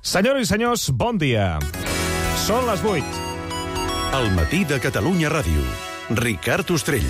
Senyores i senyors, bon dia. Són les 8. Al matí de Catalunya Ràdio. Ricard Ostrell.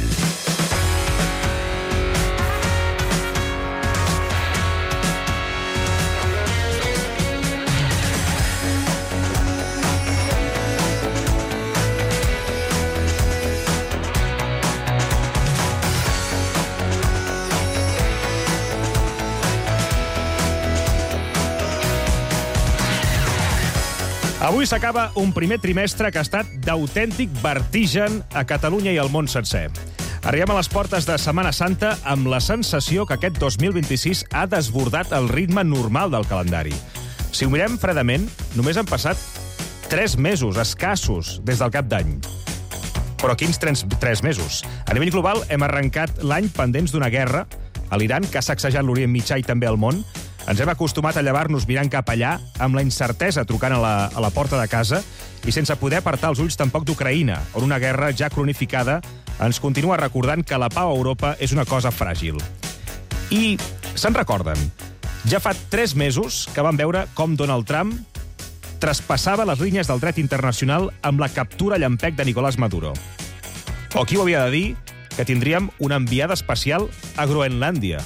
Avui s'acaba un primer trimestre que ha estat d'autèntic vertigen a Catalunya i al món sencer. Arribem a les portes de Setmana Santa amb la sensació que aquest 2026 ha desbordat el ritme normal del calendari. Si ho mirem fredament, només han passat 3 mesos escassos des del cap d'any. Però quins 3 mesos? A nivell global hem arrencat l'any pendents d'una guerra a l'Iran que ha sacsejat l'Orient Mitjà i també el món. Ens hem acostumat a llevar-nos mirant cap allà, amb la incertesa trucant a la porta de casa i sense poder apartar els ulls tampoc d'Ucraïna, on una guerra ja cronificada ens continua recordant que la pau a Europa és una cosa fràgil. I se'n recorden? Ja fa 3 mesos que vam veure com Donald Trump traspassava les línies del dret internacional amb la captura llampec de Nicolás Maduro. O qui ho havia de dir que tindríem una enviada especial a Groenlàndia.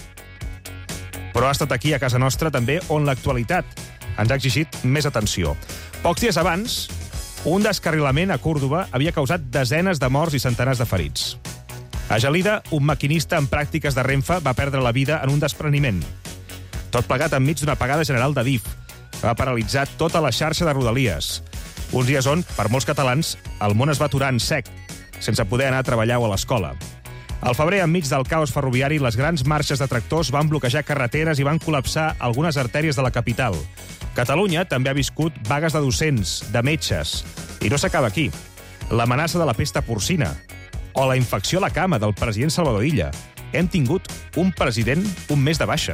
Però ha estat aquí, a casa nostra, també, on l'actualitat ens ha exigit més atenció. Pocs dies abans, un descarrilament a Còrdova havia causat desenes de morts i centenars de ferits. A Gelida, un maquinista en pràctiques de Renfe va perdre la vida en un despreniment. Tot plegat enmig d'una apagada general de DIF, que va paralitzar tota la xarxa de Rodalies. Uns dies on, per molts catalans, el món es va aturar en sec, sense poder anar a treballar o a l'escola. Al febrer, enmig del caos ferroviari, les grans marxes de tractors van bloquejar carreteres i van col·lapsar algunes artèries de la capital. Catalunya també ha viscut vagues de docents, de metges. I no s'acaba aquí. L'amenaça de la pesta porcina o la infecció a la cama del president Salvador Illa. Hem tingut un president un mes de baixa.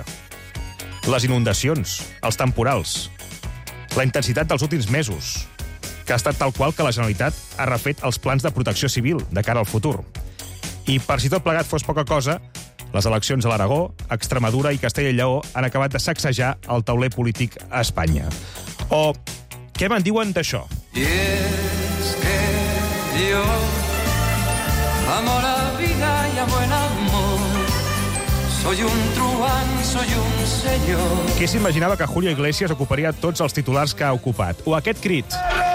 Les inundacions, els temporals, la intensitat dels últims mesos, que ha estat tal qual que la Generalitat ha refet els plans de protecció civil de cara al futur. I per si tot plegat fos poca cosa, les eleccions a l'Aragó, Extremadura i Castella i Lleó han acabat de sacsejar el tauler polític a Espanya. O què me'n diuen d'això? Y es que yo amo la vida y a buen amor. Soy un truán, soy un señor. Qui s'imaginava que Julio Iglesias ocuparia tots els titulars que ha ocupat? O aquest crit.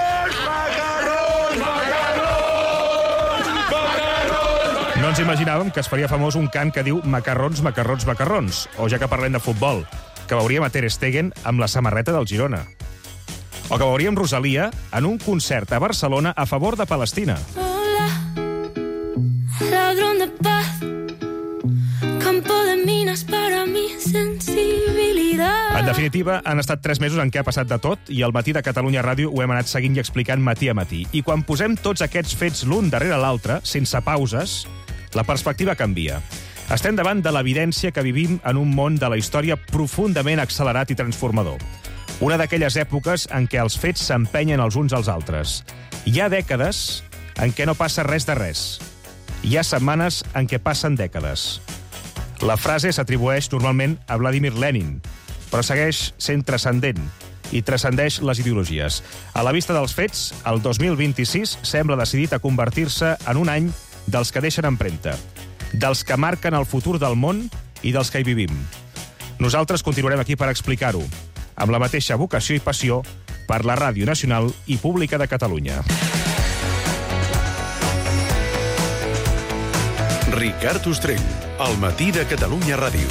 No ens imaginàvem que es faria famós un cant que diu macarrons, macarrons, macarrons. O ja que parlem de futbol, que veuríem a Ter Stegen amb la samarreta del Girona. O que veuríem Rosalia en un concert a Barcelona a favor de Palestina. Hola, ladrón de paz, campo de minas para mi sensibilidad. En definitiva, han estat 3 mesos en què ha passat de tot i al matí de Catalunya Ràdio ho hem anat seguint i explicant matí a matí. I quan posem tots aquests fets l'un darrere l'altre, sense pauses, la perspectiva canvia. Estem davant de l'evidència que vivim en un món de la història profundament accelerat i transformador. Una d'aquelles èpoques en què els fets s'empenyen els uns als altres. Hi ha dècades en què no passa res de res. Hi ha setmanes en què passen dècades. La frase s'atribueix normalment a Vladimir Lenin, però segueix sent transcendent i transcendeix les ideologies. A la vista dels fets, el 2026 sembla decidit a convertir-se en un any dels que deixen empremta, dels que marquen el futur del món i dels que hi vivim. Nosaltres continuarem aquí per explicar-ho, amb la mateixa vocació i passió per la Ràdio Nacional i Pública de Catalunya. Ricard Ostrell, al matí de Catalunya Ràdio.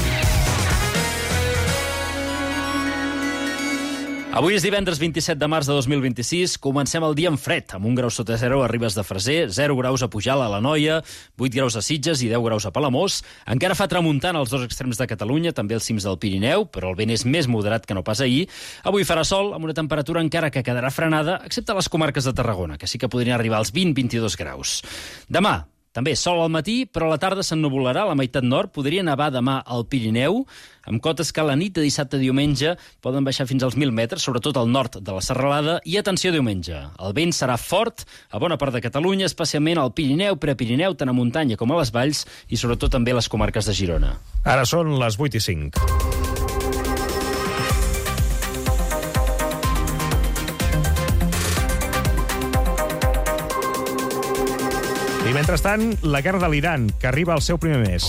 Avui és divendres 27 de març de 2026. Comencem el dia en fred, amb 1 grau sota 0 a Ribes de Freser, 0 graus a Pujalt, a l'Anoia, 8 graus a Sitges i 10 graus a Palamós. Encara fa tramuntant als 2 extrems de Catalunya, també als cims del Pirineu, però el vent és més moderat que no pas ahir. Avui farà sol, amb una temperatura encara que quedarà frenada, excepte a les comarques de Tarragona, que sí que podrien arribar als 20-22 graus. Demà, també sol al matí, però a la tarda s'ennuvolarà a la meitat nord. Podria nevar demà al Pirineu, amb cotes que a la nit de dissabte a diumenge poden baixar fins als 1.000 metres, sobretot al nord de la Serralada. I atenció diumenge, el vent serà fort a bona part de Catalunya, especialment al Pirineu, Prepirineu, tant a muntanya com a les valls, i sobretot també a les comarques de Girona. Ara són les 8:05. I mentrestant, la guerra de l'Iran, que arriba al seu primer mes.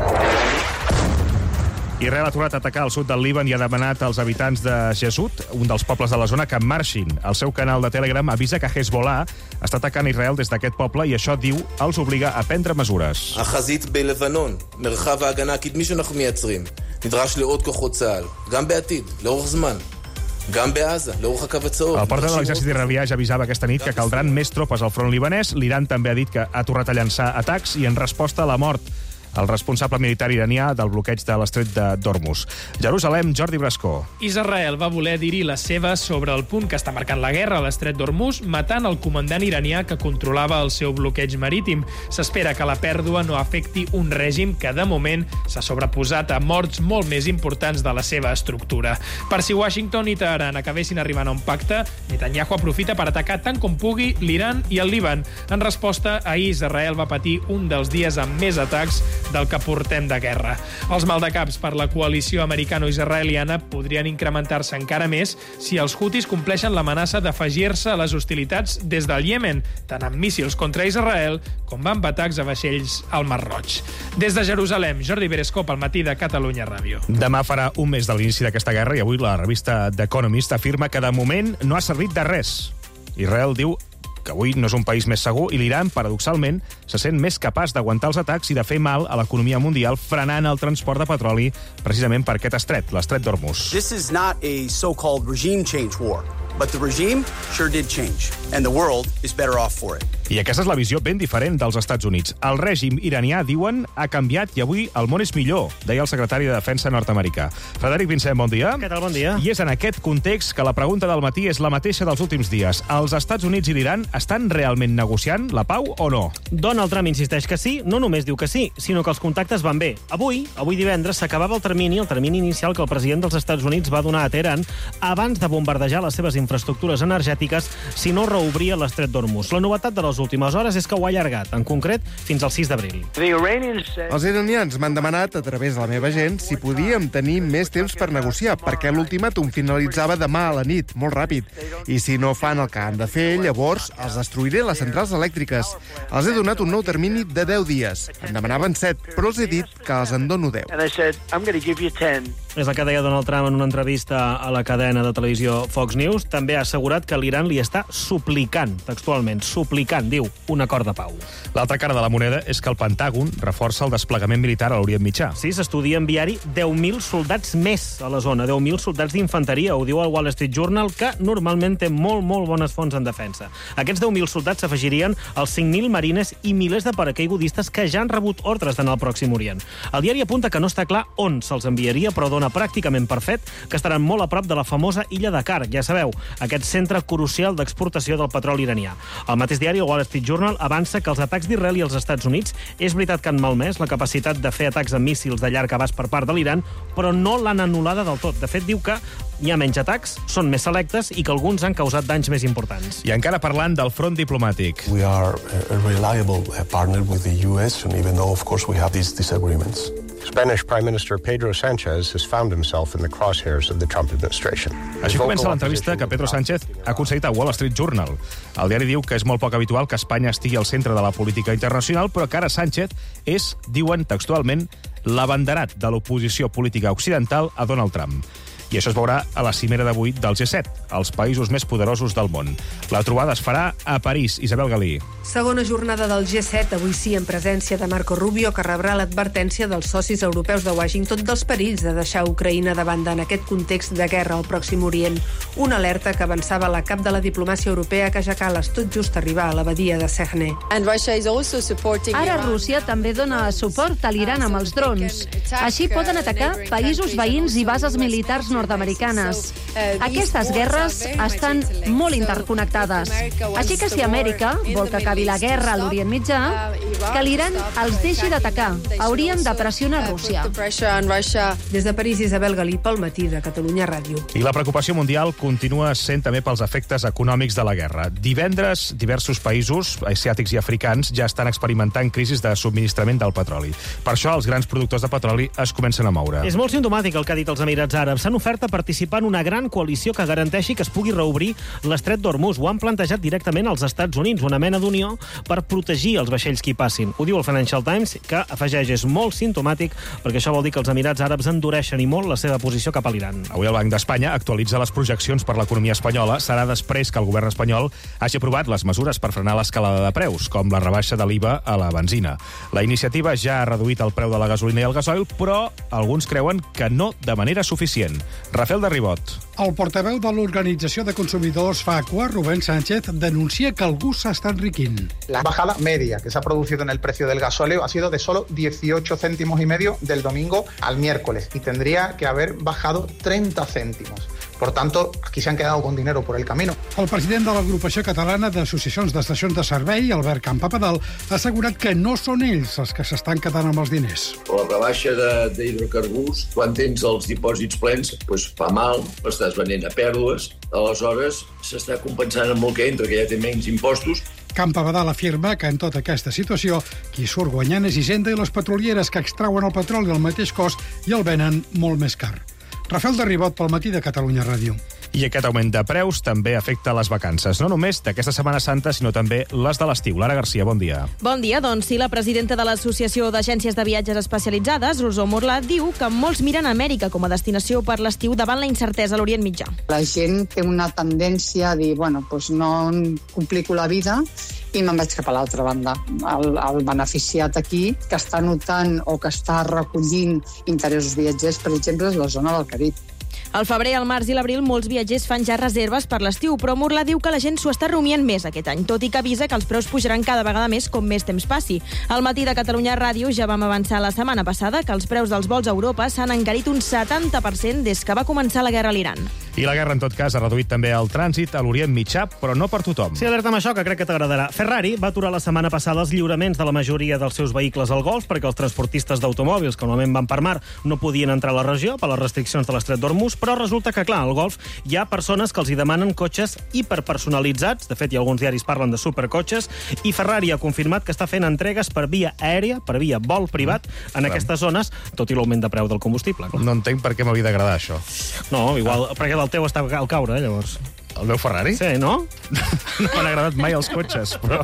Israel ha tornat a atacar al sud del Líban i ha demanat als habitants de Jesut, un dels pobles de la zona, que marxin. El seu canal de Telegram avisa que Hezbollah està atacant Israel des d'aquest poble i això, diu, els obliga a prendre mesures. החזית בלבנון, מרחב ההגנה הקדמי שאנחנו מייצרים, נדרש לעוד כוחות צה"ל, גם בעתיד, לאורך זמן. גם בעזה, לאורך הקו הצהוב. El portaveu de l'exèrcit israelià ja avisava aquesta nit que caldran més tropes al front libanès. L'Iran també ha dit que ha tornat a llançar atacs i en resposta a la mort el responsable militar iranià del bloqueig de l'estret d'Hormuz. Jerusalem, Jordi Brascó. Israel va voler dir-hi la seva sobre el punt que està marcant la guerra a l'estret d'Hormuz, matant el comandant iranià que controlava el seu bloqueig marítim. S'espera que la pèrdua no afecti un règim que, de moment, s'ha sobreposat a morts molt més importants de la seva estructura. Per si Washington i Teheran acabessin arribant a un pacte, Netanyahu aprofita per atacar tant com pugui l'Iran i el Líban. En resposta, ahir Israel va patir un dels dies amb més atacs del que portem de guerra. Els maldecaps per la coalició americano-israeliana podrien incrementar-se encara més si els hutis compleixen l'amenaça d'afegir-se a les hostilitats des del Iemen, tant amb míssils contra Israel com amb atacs a vaixells al Mar Roig. Des de Jerusalem, Jordi Berescó pel matí de Catalunya Ràdio. Demà farà un mes de l'inici d'aquesta guerra i avui la revista The Economist afirma que de moment no ha servit de res. Israel diu que avui no és un país més segur i l'Iran, paradoxalment, se sent més capaç d'aguantar els atacs i de fer mal a l'economia mundial frenant el transport de petroli precisament per aquest estret, l'estret d'Hormuz. This is not a so-called regime change war, but the regime sure did change, and the world is better off for it. I aquesta és la visió ben diferent dels Estats Units. El règim iranià, diuen, ha canviat i avui el món és millor, deia el secretari de Defensa nord-americà. Frederic Vincent, bon dia. Què tal, bon dia. I és en aquest context que la pregunta del matí és la mateixa dels últims dies. Els Estats Units i l'Iran estan realment negociant la pau o no? Donald Trump insisteix que sí, no només diu que sí, sinó que els contactes van bé. Avui divendres, s'acabava el termini inicial que el president dels Estats Units va donar a Teheran abans de bombardejar les seves infraestructures energètiques si no reobria l'estret d'Hormuz. La novetat de les últimes hores és que ho ha allargat, en concret, fins al 6 d'abril. Els iranians m'han demanat, a través de la meva gent, si podíem tenir més temps per negociar, perquè l'ultimàtum finalitzava demà a la nit, molt ràpid. I si no fan el que han de fer, llavors els destruiré les centrals elèctriques. Els he donat un nou termini de 10 dies. En demanaven 7, però els he dit que els en dono 10. És el que deia Donald Trump en una entrevista a la cadena de televisió Fox News. També ha assegurat que l'Iran li està suplicant, textualment, diu, un acord de pau. L'altra cara de la moneda és que el Pentàgon reforça el desplegament militar a l'Orient Mitjà. Sí, s'estudia enviar-hi 10.000 soldats més a la zona, 10.000 soldats d'infanteria, ho diu el Wall Street Journal, que normalment té molt bones fonts en defensa. Aquests 10.000 soldats s'afegirien als 5.000 marines i milers de paracaigudistes que ja han rebut ordres d'anar al Pròxim Orient. El diari apunta que no està clar on se'ls enviaria, però dona pràcticament per fet que estaran molt a prop de la famosa illa de Kark, ja sabeu, aquest centre crucial d'exportació del petroli iranià. El mateix diari, el Wall Street Journal, avança que els atacs d'Israel i els Estats Units és veritat que han malmès la capacitat de fer atacs amb míssils de llarg abast per part de l'Iran, però no l'han anul·lada del tot. De fet, diu que hi ha menys atacs, són més selectes i que alguns han causat danys més importants. I encara parlant del front diplomàtic. We are a reliable partner with the US, and even though, of course, we have these disagreements. Spanish Prime Minister Pedro Sánchez has found himself in the crosshairs of the Trump administration. Així comença l'entrevista que Pedro Sánchez ha concedit a Wall Street Journal. El diari diu que és molt poc habitual que Espanya estigui al centre de la política internacional, però que ara Sánchez és, diuen textualment, l'abanderat de l'oposició política occidental a Donald Trump. I això es veurà a la cimera d'avui del G7, els països més poderosos del món. La trobada es farà a París. Isabel Galí. Segona jornada del G7, avui sí en presència de Marco Rubio, que rebrà l'advertència dels socis europeus de Washington dels perills de deixar Ucraïna de banda en aquest context de guerra al Pròxim Orient. Una alerta que avançava la cap de la diplomàcia europea que ja cal tot just arribar a la badia de Sehne. Ara Rússia també dona suport a l'Iran amb els drons. Així poden atacar països veïns i bases militars nord-americanes. Aquestes guerres estan molt interconnectades. Així que si Amèrica vol que acabi la guerra a l'Orient Mitjà, que l'Iran els deixi d'atacar. Haurien de pressionar Rússia. Des de París, Isabel Galí, pel matí de Catalunya Ràdio. I la preocupació mundial continua sent també pels efectes econòmics de la guerra. Divendres, diversos països asiàtics i africans ja estan experimentant crisis de subministrament del petroli. Per això, els grans productors de petroli es comencen a moure. És molt simptomàtic el que ha dit els Emirats Àrabs. S'han ofert oferta participar en una gran coalició que garanteixi que es pugui reobrir l'estret d'Hormuz. Ho han plantejat directament als Estats Units, una mena d'unió per protegir els vaixells que hi passin. Ho diu el Financial Times, que afegeix és molt simptomàtic perquè això vol dir que els Emirats Àrabs endureixen i molt la seva posició cap a l'Iran. Avui el Banc d'Espanya actualitza les projeccions per l'economia espanyola. Serà després que el govern espanyol hagi aprovat les mesures per frenar l'escalada de preus, com la rebaixa de l'IVA a la benzina. La iniciativa ja ha reduït el preu de la gasolina i el gasoil, però alguns creuen que no de manera suficient. Rafael de Ribot. El portaveu de l'Organització de Consumidors FACUA, Rubén Sánchez, denuncia que algú s'està enriquint. La bajada media que se ha producido en el precio del gasóleo ha sido de solo 18 céntimos y medio del domingo al miércoles y tendría que haber bajado 30 céntimos. Por tanto, aquí se han quedado con dinero por el camino. El president de l'Agrupació Catalana d'Associacions d'Estacions de Servei, Albert Campapadal, ha assegurat que no són ells els que s'estan quedant amb els diners. La rebaixa d'hidrocarburs, quan tens els dipòsits plens, doncs fa mal, estàs venent a pèrdues, aleshores s'està compensant amb el que entra, que ja té menys impostos. Campapadal afirma que en tota aquesta situació qui surt guanyant és Hisenda i les petrolieres que extrauen el petroli al mateix cost i el venen molt més car. Rafael de Ribot pel Matí de Catalunya Ràdio. I aquest augment de preus també afecta les vacances, no només d'aquesta Setmana Santa, sinó també les de l'estiu. Lara Garcia, bon dia. Bon dia, doncs sí, la presidenta de l'Associació d'Agències de Viatges Especialitzades, Rosó Morlà, diu que molts miren Amèrica com a destinació per l'estiu davant la incertesa a l'Orient Mitjà. La gent té una tendència a dir, bueno, doncs no complico la vida i me'n vaig cap a l'altra banda. El beneficiat aquí, que està notant o que està recollint interessos viatgers, per exemple, és la zona del Carib. Al febrer, al març i l'abril, molts viatgers fan ja reserves per l'estiu, però Morlà diu que la gent s'ho està rumiant més aquest any, tot i que avisa que els preus pujaran cada vegada més com més temps passi. Al Matí de Catalunya Ràdio ja vam avançar la setmana passada que els preus dels vols a Europa s'han encarit un 70% des que va començar la guerra a l'Iran. I la guerra, en tot cas, ha reduït també el trànsit a l'Orient Mitjà, però no per tothom. Sí, alerta amb això, que crec que t'agradarà. Ferrari va aturar la setmana passada els lliuraments de la majoria dels seus vehicles al Golf perquè els transportistes d'automòbils, que normalment van per mar, no podien entrar a la regió per les restriccions de l'estret d'Hormuz, però resulta que, clar, al Golf hi ha persones que els hi demanen cotxes hiperpersonalitzats. De fet, hi ha alguns diaris parlen de supercotxes, i Ferrari ha confirmat que està fent entregues per via aèria, per via vol privat, en aquestes zones, tot i l'augment de preu del combustible. Clar. No entenc per què m'havia d'agradar això. No, igual, perquè el teu està al caure, llavors. El meu Ferrari? Sí, no? No m'han agradat mai els cotxes, però...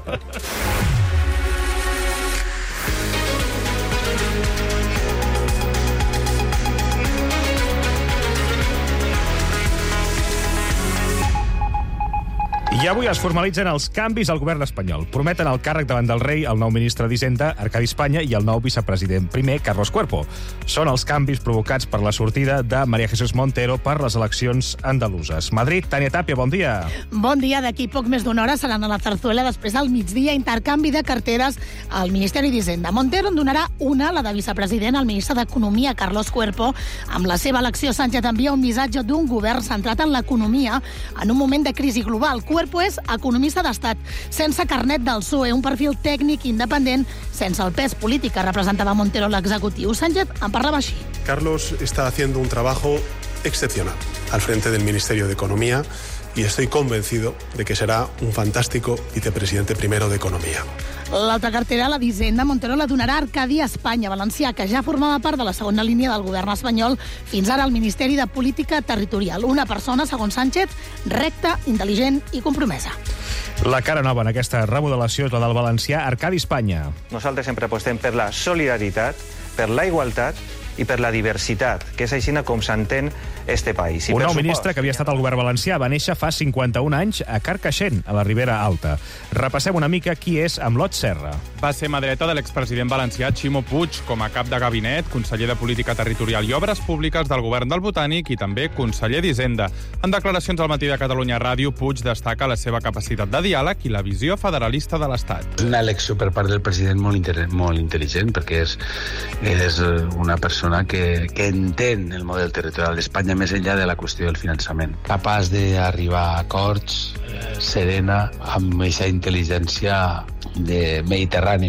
I avui es formalitzen els canvis al govern espanyol. Prometen el càrrec davant del rei el nou ministre d'Hisenda, Arcadi Espanya, i el nou vicepresident primer, Carlos Cuerpo. Són els canvis provocats per la sortida de María Jesús Montero per les eleccions andaluses. Madrid, Tània Tàpia, bon dia. Bon dia. D'aquí poc més d'una hora seran a la Zarzuela, després al migdia, intercanvi de carteres al Ministeri d'Hisenda. Montero en donarà una, la de vicepresident, al ministre d'Economia, Carlos Cuerpo. Amb la seva elecció, Sánchez envia un missatge d'un govern centrat en l'economia en un moment de crisi global. Cuerpo és economista d'estat, sense carnet del PSOE, un perfil tècnic independent, sense el pes polític que representava Montero l'executiu. Sánchez en parlava així. Carlos está haciendo un trabajo excepcional al frente del Ministerio de Economía y estoy convencido de que será un fantástico vicepresidente primero de Economía. L'altra cartera, la d'Hisenda, Montero la donarà a Arcadi Espanya, valencià, que ja formava part de la segona línia del govern espanyol, fins ara al Ministeri de Política Territorial. Una persona, segons Sánchez, recta, intel·ligent i compromesa. La cara nova en aquesta remodelació és la del valencià Arcadi Espanya. Nosaltres sempre apostem per la solidaritat, per la igualtat i per la diversitat, que és així com s'entén este país. Un nou ministre que havia estat al govern valencià va néixer fa 51 anys a Carcaixent, a la Ribera Alta. Repassem una mica qui és Amlot Serra. Va ser mà dreta de l'expresident valencià Ximo Puig, com a cap de gabinet, conseller de Política Territorial i Obres Públiques del govern del Botànic i també conseller d'Hisenda. En declaracions al Matí de Catalunya Ràdio, Puig destaca la seva capacitat de diàleg i la visió federalista de l'Estat. És una elecció per part del president molt intel·ligent, perquè és una persona que entén el model territorial d'Espanya més enllà de la qüestió del finançament. Capaç d'arribar a acords, serena, amb aquesta intel·ligència mediterrània, no?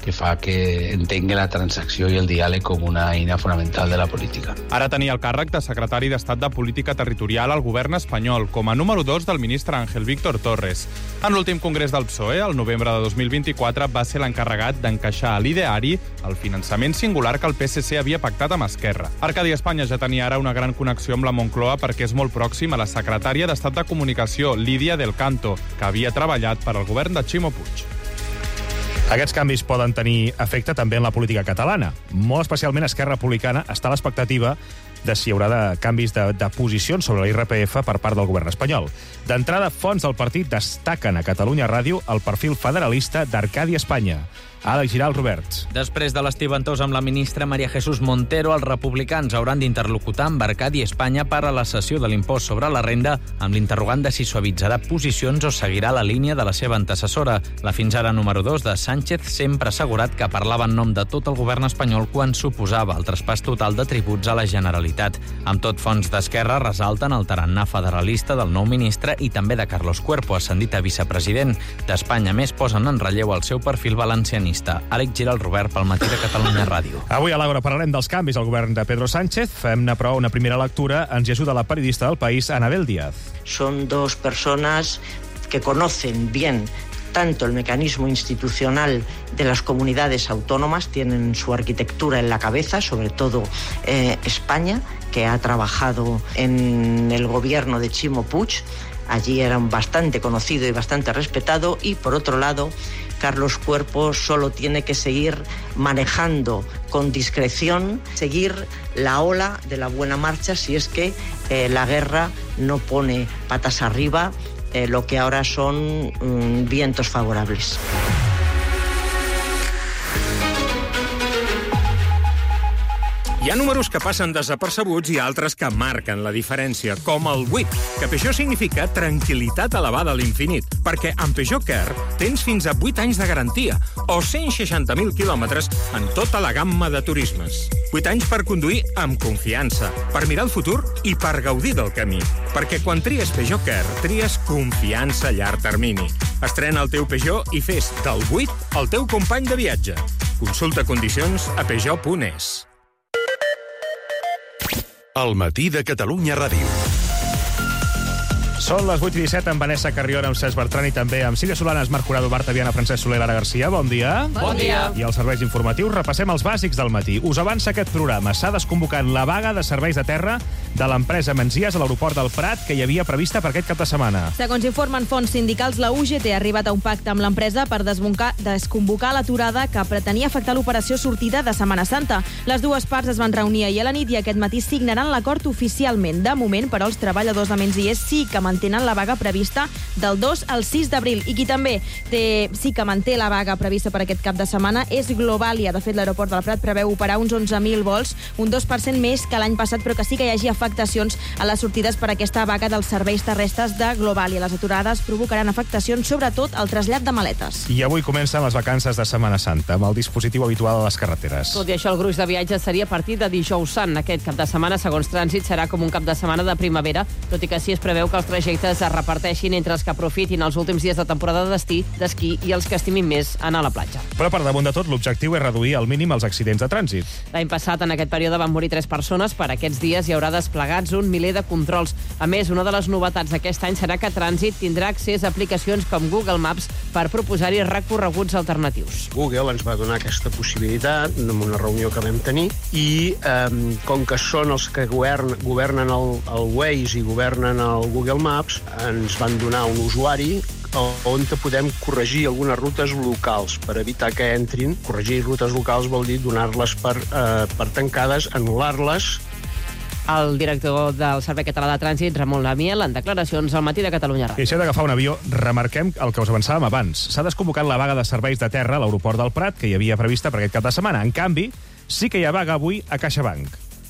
que fa que entengui la transacció i el diàleg com una eina fonamental de la política. Ara tenia el càrrec de secretari d'Estat de Política Territorial al govern espanyol, com a número 2 del ministre Ángel Víctor Torres. En l'últim congrés del PSOE, el novembre de 2024, va ser l'encarregat d'encaixar a l'ideari el finançament singular que el PSC havia pactat amb Esquerra. Arcadi Espanya ja tenia ara una gran connexió amb la Moncloa perquè és molt pròxim a la secretària d'Estat de Comunicació, Lídia del Canto, que havia treballat per al govern de Ximo Puig. Aquests canvis poden tenir efecte també en la política catalana. Molt especialment Esquerra Republicana està a l'expectativa de si hi haurà canvis de posicions sobre l'IRPF per part del govern espanyol. D'entrada, fonts del partit destaquen a Catalunya Ràdio el perfil federalista d'Arcadi Espanya. Àlex Giral, Robert. Després de l'estibantós amb la ministra María Jesús Montero, els republicans hauran d'interlocutar amb Arcadi Espanya per a la cessió de l'impost sobre la renda, amb l'interrogant de si suavitzarà posicions o seguirà la línia de la seva antecessora. La fins ara número 2 de Sánchez sempre ha assegurat que parlava en nom de tot el govern espanyol quan suposava el traspàs total de tributs a la Generalitat. Amb tot, fonts d'Esquerra resalten el tarannà federalista del nou ministre i també de Carlos Cuerpo, ascendit a vicepresident. D'Espanya més posen en relleu el seu perfil valencianista. Àlex Giral, Robert, pel Matí de Catalunya Ràdio. Avui a l'Àgora parlarem dels canvis al govern de Pedro Sánchez. Fem-ne, però, una primera lectura. Ens hi ajuda la periodista del País, Anabel Díaz. Son dos personas que conocen bien tanto el mecanismo institucional de las comunidades autónomas, tienen su arquitectura en la cabeza, sobre todo España, que ha trabajado en el gobierno de Ximo Puig. Allí era bastante conocido y bastante respetado. Y, por otro lado, Carlos Cuerpo solo tiene que seguir manejando con discreción, seguir la ola de la buena marcha si es que la guerra no pone patas arriba lo que ahora son vientos favorables. Hi ha números que passen desapercebuts i altres que marquen la diferència, com el 8, que Peugeot significa tranquil·litat elevada a l'infinit, perquè amb Peugeot Care tens fins a 8 anys de garantia o 160.000 quilòmetres en tota la gamma de turismes. 8 anys per conduir amb confiança, per mirar el futur i per gaudir del camí. Perquè quan tries Peugeot Care, tries confiança a llarg termini. Estrena el teu Peugeot i fes del 8 el teu company de viatge. Consulta condicions a peugeot.es. El Matí de Catalunya Ràdio. Són les 8:17 amb Vanessa Carriona, amb Cesc Bertran i també amb Sílvia Solanas, Marc Curado, Marta Viana, Francesc Soler, Lara Garcia. Bon dia. Bon dia. I als serveis informatius repassem els bàsics del matí. Us avança aquest programa. S'ha desconvocat la vaga de serveis de terra de l'empresa Menzies a l'aeroport del Prat que hi havia prevista per aquest cap de setmana. Segons informen fonts sindicals, la UGT ha arribat a un pacte amb l'empresa per desconvocar l'aturada que pretenia afectar l'operació sortida de Setmana Santa. Les dues parts es van reunir ahir a la nit i aquest matí signaran l'acord oficialment. De moment, però, els treballadors de Menzies sí que mantenen la vaga prevista del 2 al 6 d'abril. I qui també sí que manté la vaga prevista per aquest cap de setmana és Globalia. De fet, l'aeroport del Prat preveu operar uns 11.000 vols, un 2% més que l'any passat, però que sí que hi hagi afectacions a les sortides per aquesta vaga dels serveis terrestres de Globalia. Les aturades provocaran afectacions, sobretot al trasllat de maletes. I avui comencen les vacances de Setmana Santa, amb el dispositiu habitual a les carreteres. Tot i això, el gruix de viatges seria a partir de dijous sant. Aquest cap de setmana, segons Trànsit, serà com un cap de setmana de primavera, tot i que sí es preveu que els trajectes es reparteixin entre els que aprofitin els últims dies de temporada d'esquí i els que estimin més anar a la platja. Però per damunt de tot, l'objectiu és reduir al mínim els accidents de trànsit. L'any passat, en aquest període, van morir 3 persones. Per aquests dies hi haurà desplegats un miler de controls. A més, una de les novetats d'aquest any serà que Trànsit tindrà accés a aplicacions com Google Maps per proposar-hi recorreguts alternatius. Google ens va donar aquesta possibilitat en una reunió que vam tenir i com que són els que governen el Waze i governen el Google Maps, ens van donar un usuari on podem corregir algunes rutes locals per evitar que entrin. Corregir rutes locals vol dir donar-les per tancades, anul·lar-les. El director del Servei Català de Trànsit, Ramon Lamiel, en declaracions al Matí de Catalunya Ràdio. I si heu d'agafar un avió, remarquem el que us avançàvem abans. S'ha desconvocat la vaga de serveis de terra a l'aeroport del Prat, que hi havia prevista per aquest cap de setmana. En canvi, sí que hi ha vaga avui a CaixaBank.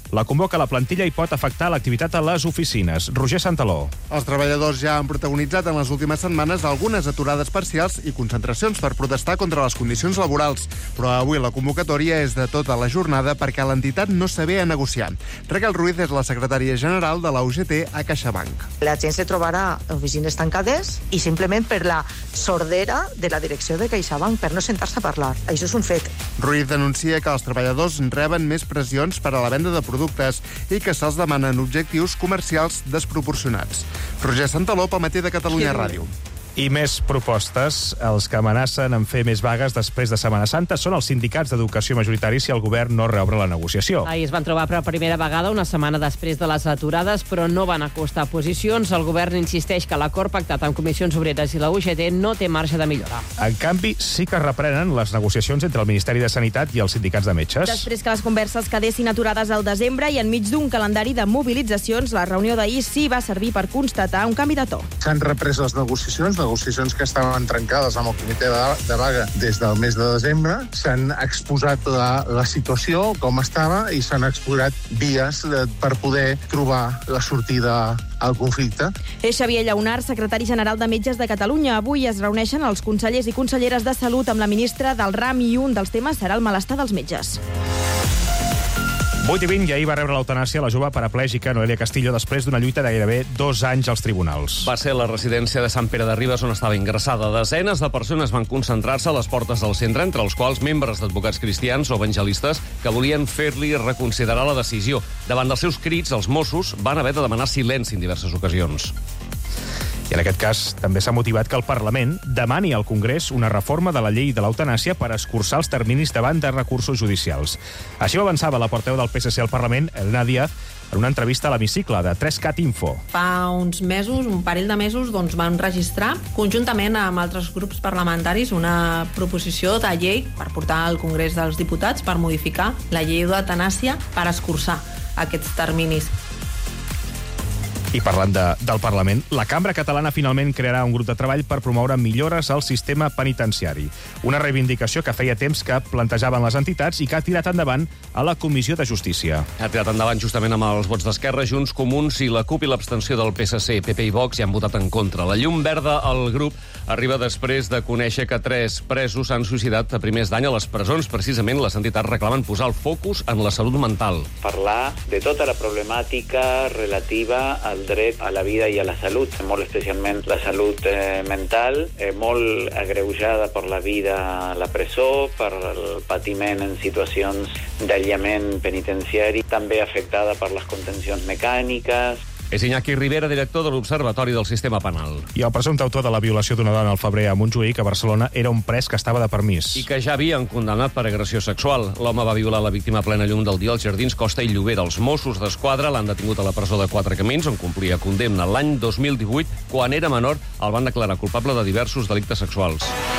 la convoca la plantilla i pot afectar l'activitat a les oficines. Roger Santaló. Els treballadors ja han protagonitzat en les últimes setmanes algunes aturades parcials i concentracions per protestar contra les condicions laborals. Però avui la convocatòria és de tota la jornada perquè l'entitat no sabe a negociar. Raquel Ruiz és la secretària general de la UGT a CaixaBank. La gent se trobarà oficines tancades i simplement per la sordera de la direcció de CaixaBank, per no sentar-se a parlar. Això és un fet. Ruiz denuncia que els treballadors reben més pressions per a la venda de productes i que se'ls demanen objectius comercials desproporcionats. Roger Santaló, pel Matí de Catalunya Ràdio. I més propostes. Els que amenacen en fer més vagues després de Setmana Santa són els sindicats d'educació majoritaris si el govern no reobre la negociació. Ahir es van trobar per primera vegada una setmana després de les aturades, però no van acostar posicions. El govern insisteix que l'acord pactat amb Comissions Obreres i la UGT no té marge de millora. En canvi, sí que reprenen les negociacions entre el Ministeri de Sanitat i els sindicats de metges. Després que les converses quedessin aturades al desembre i enmig d'un calendari de mobilitzacions, la reunió d'ahir sí va servir per constatar un canvi de to. S'han reprès les negociacions que estaven trencades amb el comitè de vaga des del mes de desembre. S'han exposat la situació, com estava, i s'han explorat vies per poder trobar la sortida al conflicte. És Xavier Llaunar, secretari general de Metges de Catalunya. Avui es reuneixen els consellers i conselleres de Salut amb la ministra del RAM i un dels temes serà el malestar dels metges. 8:20, i ahir va rebre l'eutanàsia la jove paraplègica Noelia Castillo després d'una lluita de gairebé 2 anys als tribunals. Va ser a la residència de Sant Pere de Ribes on estava ingressada. Desenes de persones van concentrar-se a les portes del centre, entre els quals membres d'advocats cristians o evangelistes que volien fer-li reconsiderar la decisió. Davant dels seus crits, els Mossos van haver de demanar silenci en diverses ocasions. I en aquest cas també s'ha motivat que el Parlament demani al Congrés una reforma de la llei de l'eutanàsia per escurçar els terminis davant de recursos judicials. Així ho avançava la portaveu del PSC al Parlament, Elena Díaz, en una entrevista a l'hemicicle de 3cat Info. Fa uns mesos, un parell de mesos, van registrar conjuntament amb altres grups parlamentaris una proposició de llei per portar al Congrés dels Diputats per modificar la llei d'eutanàsia per escurçar aquests terminis. I parlant del Parlament, la Cambra Catalana finalment crearà un grup de treball per promoure millores al sistema penitenciari. Una reivindicació que feia temps que plantejaven les entitats i que ha tirat endavant a la Comissió de Justícia. Ha tirat endavant justament amb els vots d'Esquerra, Junts, Comuns i la CUP, i l'abstenció del PSC, PP i Vox hi han votat en contra. La llum verda al grup arriba després de conèixer que 3 presos s'han suïcidat a primers d'any a les presons. Precisament, les entitats reclamen posar el focus en la salut mental. Parlar de tota la problemàtica relativa al dret a la vida i a la salut, molt especialment la salut mental, molt agreujada per la vida a la presó, per el patiment en situacions d'aïllament penitenciari, també afectada per les contencions mecàniques. És Iñaki Rivera, director de l'Observatori del Sistema Penal. I el presumpte autor de la violació d'una dona al febrer a Montjuïc, a Barcelona, era un pres que estava de permís. I que ja havien condemnat per agressió sexual. L'home va violar la víctima a plena llum del dia als Jardins Costa i Llobera. Els Mossos d'Esquadra l'han detingut a la presó de Quatre Camins, on complia condemna. L'any 2018, quan era menor, el van declarar culpable de diversos delictes sexuals.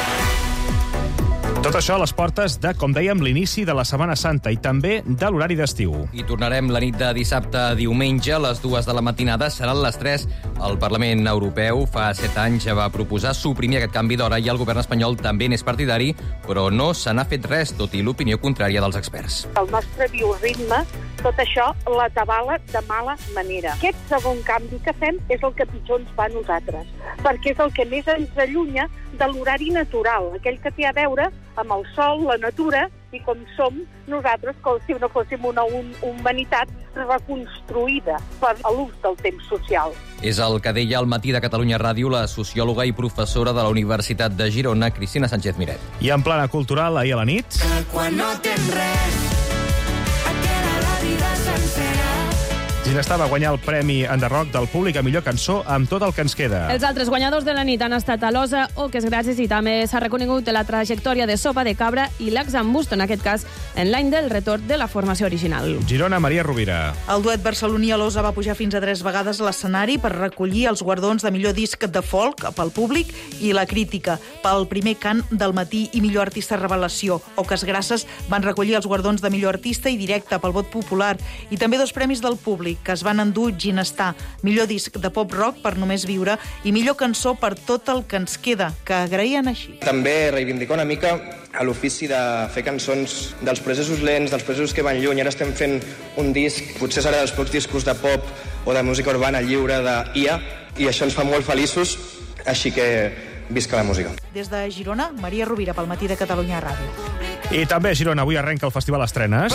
Tot això a les portes de, com dèiem, l'inici de la Setmana Santa i també de l'horari d'estiu. I tornarem la nit de dissabte a diumenge. Les 2 de la matinada seran les 3. El Parlament Europeu fa 7 anys ja va proposar suprimir aquest canvi d'hora i el govern espanyol també n'és partidari, però no se n'ha fet res, tot i l'opinió contrària dels experts. El nostre bioritme, tot això l'atabala de mala manera. Aquest segon canvi que fem és el que pitjor ens fa a nosaltres, perquè és el que més ens allunya de l'horari natural, aquell que té a veure amb el sol, la natura i com som nosaltres, com si no fóssim una humanitat reconstruïda per l'ús del temps social. És el que deia al Matí de Catalunya Ràdio la sociòloga i professora de la Universitat de Girona, Cristina Sánchez Miret. I en plana cultural, ahir a la nit... Que quan no tens res, et queda la vida sencera. Ginestar va guanyar el Premi Enderrock del públic a millor cançó amb Tot el que ens queda. Els altres guanyadors de la nit han estat Alosa, Oques Gràcies, i també s'ha reconegut la trajectòria de Sopa de Cabra i l'Axambusto, en aquest cas, en l'any del retorn de la formació original. Girona, Maria Rovira. El duet barceloní Alosa va pujar fins a 3 vegades a l'escenari per recollir els guardons de millor disc de folk pel públic i la crítica, pel primer cant del matí i millor artista revelació. Oques Gràcies van recollir els guardons de millor artista i directe pel vot popular i també 2 premis del públic que es van endur Ginestar, millor disc de pop-rock per Només viure i millor cançó per Tot el que ens queda, que agraïen així. També reivindicar una mica a l'ofici de fer cançons dels processos lents, dels processos que van lluny. Ara estem fent un disc, potser serà dels pocs discos de pop o de música urbana lliure d'IA, i això ens fa molt feliços, així que visca la música. Des de Girona, Maria Rovira, pel Matí de Catalunya Ràdio. I també a Girona avui arrenca el Festival Estrenes.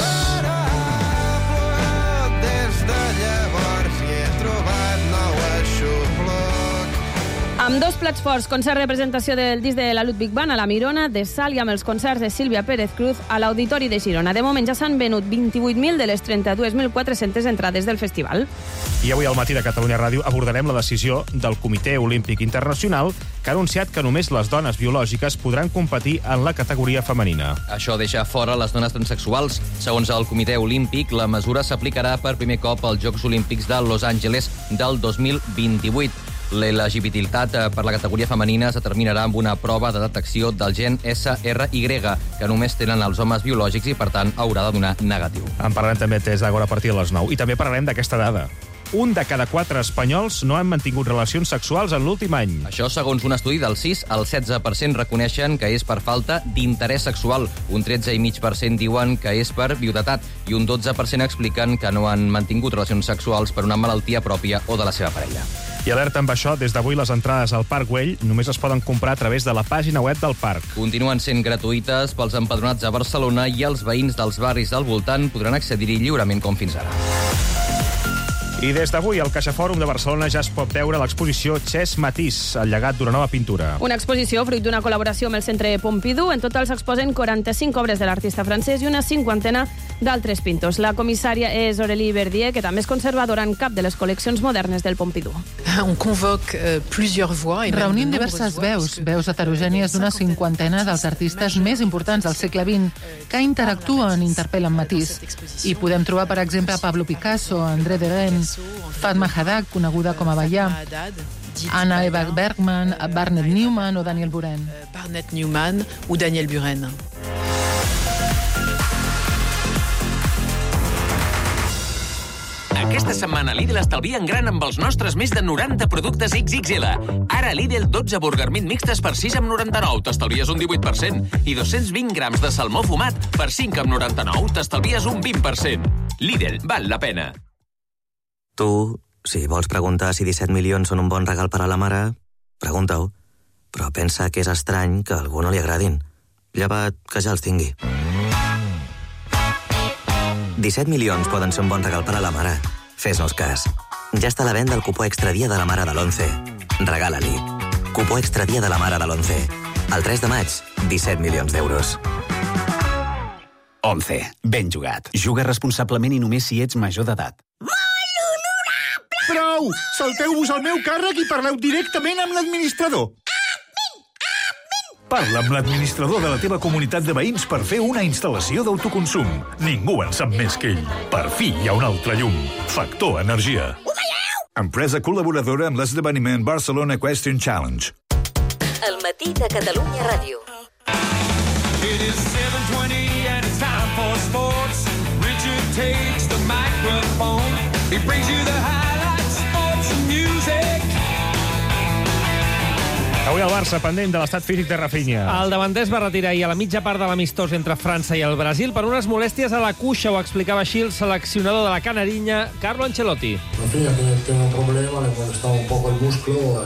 Amb dos plats forts, concert de presentació del disc de la Ludwig Band a la Mirona de Sal i amb els concerts de Sílvia Pérez Cruz a l'Auditori de Girona. De moment ja s'han venut 28.000 de les 32.400 entrades del festival. I avui al Matí de Catalunya Ràdio abordarem la decisió del Comitè Olímpic Internacional que ha anunciat que només les dones biològiques podran competir en la categoria femenina. Això deixa fora les dones transsexuals. Segons el Comitè Olímpic, la mesura s'aplicarà per primer cop als Jocs Olímpics de Los Angeles del 2028. L'elegibilitat per la categoria femenina es determinarà amb una prova de detecció del gen SRY, que només tenen els homes biològics i, per tant, haurà de donar negatiu. En parlarem també des d'ara a partir de les 9. I també parlarem d'aquesta dada. 1 de cada 4 espanyols no han mantingut relacions sexuals en l'últim any. Això segons un estudi del 6 al 16% reconeixen que és per falta d'interès sexual. Un 13,5% diuen que és per viudetat i un 12% expliquen que no han mantingut relacions sexuals per una malaltia pròpia o de la seva parella. I alerta amb això, des d'avui les entrades al Parc Güell només es poden comprar a través de la pàgina web del parc. Continuen sent gratuïtes pels empadronats a Barcelona i els veïns dels barris del voltant podran accedir-hi lliurement com fins ara. I des d'avui al CaixaFòrum de Barcelona ja es pot veure l'exposició Chess Matisse, el llegat d'una nova pintura. Una exposició fruit d'una col·laboració amb el Centre Pompidou. En total s'exposen 45 obres de l'artista francès i una 50 d'altres pintors. La comissària és Aurélie Verdier, que també és conservadora en cap de les col·leccions modernes del Pompidou. Reunim diverses veus heterogènies d'una 50 dels artistes més importants del segle XX, que interactuen i interpel·len Matisse. I podem trobar, per exemple, Pablo Picasso, André Derain, Fatma Haddad, coneguda com a Bayà, Anna Eva Bergman, Barnett Newman o Daniel Buren. Aquesta setmana Lidl estalvia en gran amb els nostres més de 90 productes XXL. Ara Lidl 12 Burger Meat mixtes per 6,99, t'estalvies un 18%. I 220 grams de salmó fumat per 5,99, t'estalvies un 20%. Lidl, val la pena. Tu, si vols preguntar si 17 milions són un bon regal per a la mare, pregunta-ho. Però pensa que és estrany que a algú no li agradin. Llevat que ja els tingui. 17 milions poden ser un bon regal per a la mare. Fes-nos cas. Ja està a la venda el cupó extra dia de la mare de l'11. Regala-li. Cupó extra dia de la mare de l'11. El 3 de maig, 17 milions d'euros. 11. Ben jugat. Juga responsablement i només si ets major d'edat. Prou! Salteu-vos al meu càrrec i parleu directament amb l'administrador. Parla amb l'administrador de la teva comunitat de veïns per fer una instal·lació d'autoconsum. Ningú en sap més que ell. Per fi hi ha un altre llum. Factor Energia. Empresa col·laboradora amb l'esdeveniment Barcelona Equestrian Challenge. El Matí de Catalunya Ràdio. It is 7:20 and it's time for sports. Richard takes the microphone. He brings you the highlights, sports and music. Avui el Barça pendent de l'estat físic de Rafinha. El davanter es va retirar ahir a la mitja part de l'amistós entre França i el Brasil per unes molèsties a la cuixa, ho explicava així el seleccionador de la Canariña, Carlo Ancelotti. Rafinha tiene un problema, le molestaba un poco el músculo.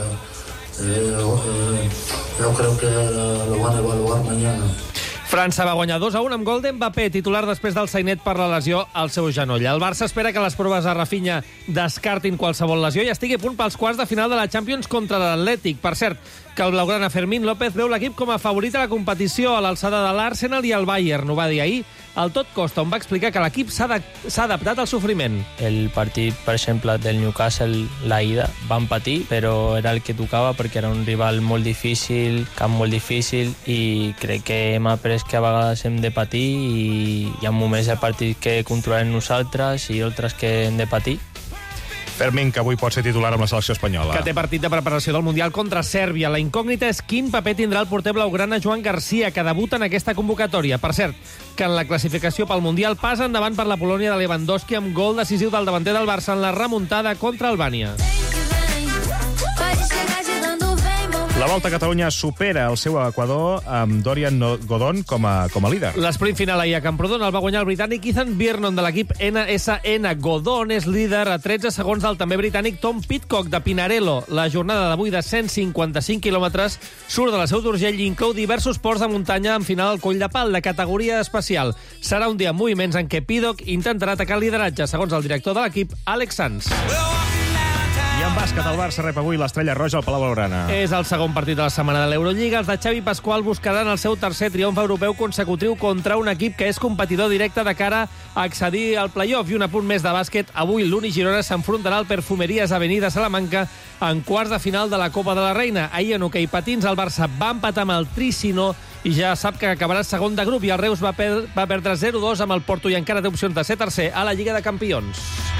Yo creo que lo van a evaluar mañana. França va guanyar 2-1 amb gol d'Mbappé, titular després del sainet per la lesió al seu genoll. El Barça espera que les proves a Rafinha descartin qualsevol lesió i estigui a punt pels quarts de final de la Champions contra l'Atlètic. Per cert, que el blaugrana Fermín López veu l'equip com a favorit a la competició a l'alçada de l'Arsenal i el Bayern. Ho va dir ahir al Tot Costa, on va explicar que l'equip s'ha adaptat al sofriment. El partit, per exemple, del Newcastle, la ida, van patir, però era el que tocava perquè era un rival molt difícil, camp molt difícil, i crec que hem après que a vegades hem de patir i hi ha moments de partit que controlem nosaltres i altres que hem de patir. Fermín, que avui pot ser titular amb la selecció espanyola. Que té partit de preparació del Mundial contra Sèrbia. La incògnita és quin paper tindrà el porter blaugrana Joan Garcia, que debuta en aquesta convocatòria. Per cert, que en la classificació pel Mundial passa endavant per la Polònia de Lewandowski amb gol decisiu del davanter del Barça en la remuntada contra Albània. La La Volta a Catalunya supera el seu Equador amb Dorian Godon com a líder. L'esprint final ahir a Camprodon el va guanyar el britànic Ethan Biernon de l'equip NSN. Godon és líder a 13 segons del també britànic Tom Pidcock de Pinarello. La jornada d'avui de 155 quilòmetres surt de la Seu d'Urgell i inclou diversos ports de muntanya amb final al Coll de Pal, de categoria especial. Serà un dia amb moviments en què Pidcock intentarà atacar el lideratge, segons el director de l'equip, Àlex Sanz. I en bàsquet, el Barça rep avui l'Estrella Roja al Palau Blaugrana. És el segon partit de la setmana de l'Eurolliga. Els de Xavi Pasqual buscaran el seu tercer triomf europeu consecutiu contra un equip que és competidor directe de cara a accedir al play-off. I un apunt més de bàsquet. Avui l'Uni Girona s'enfrontarà al Perfumeries Avenida Salamanca en quarts de final de la Copa de la Reina. Ahir en hoquei patins el Barça va empatar amb el Tricino i ja sap que acabarà segon de grup, i el Reus va perdre 0-2 amb el Porto i encara té opcions de ser tercer a la Lliga de Campions.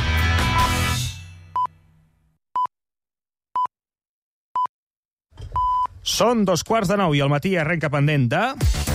Són 2:15 i al matí arrenca pendent de...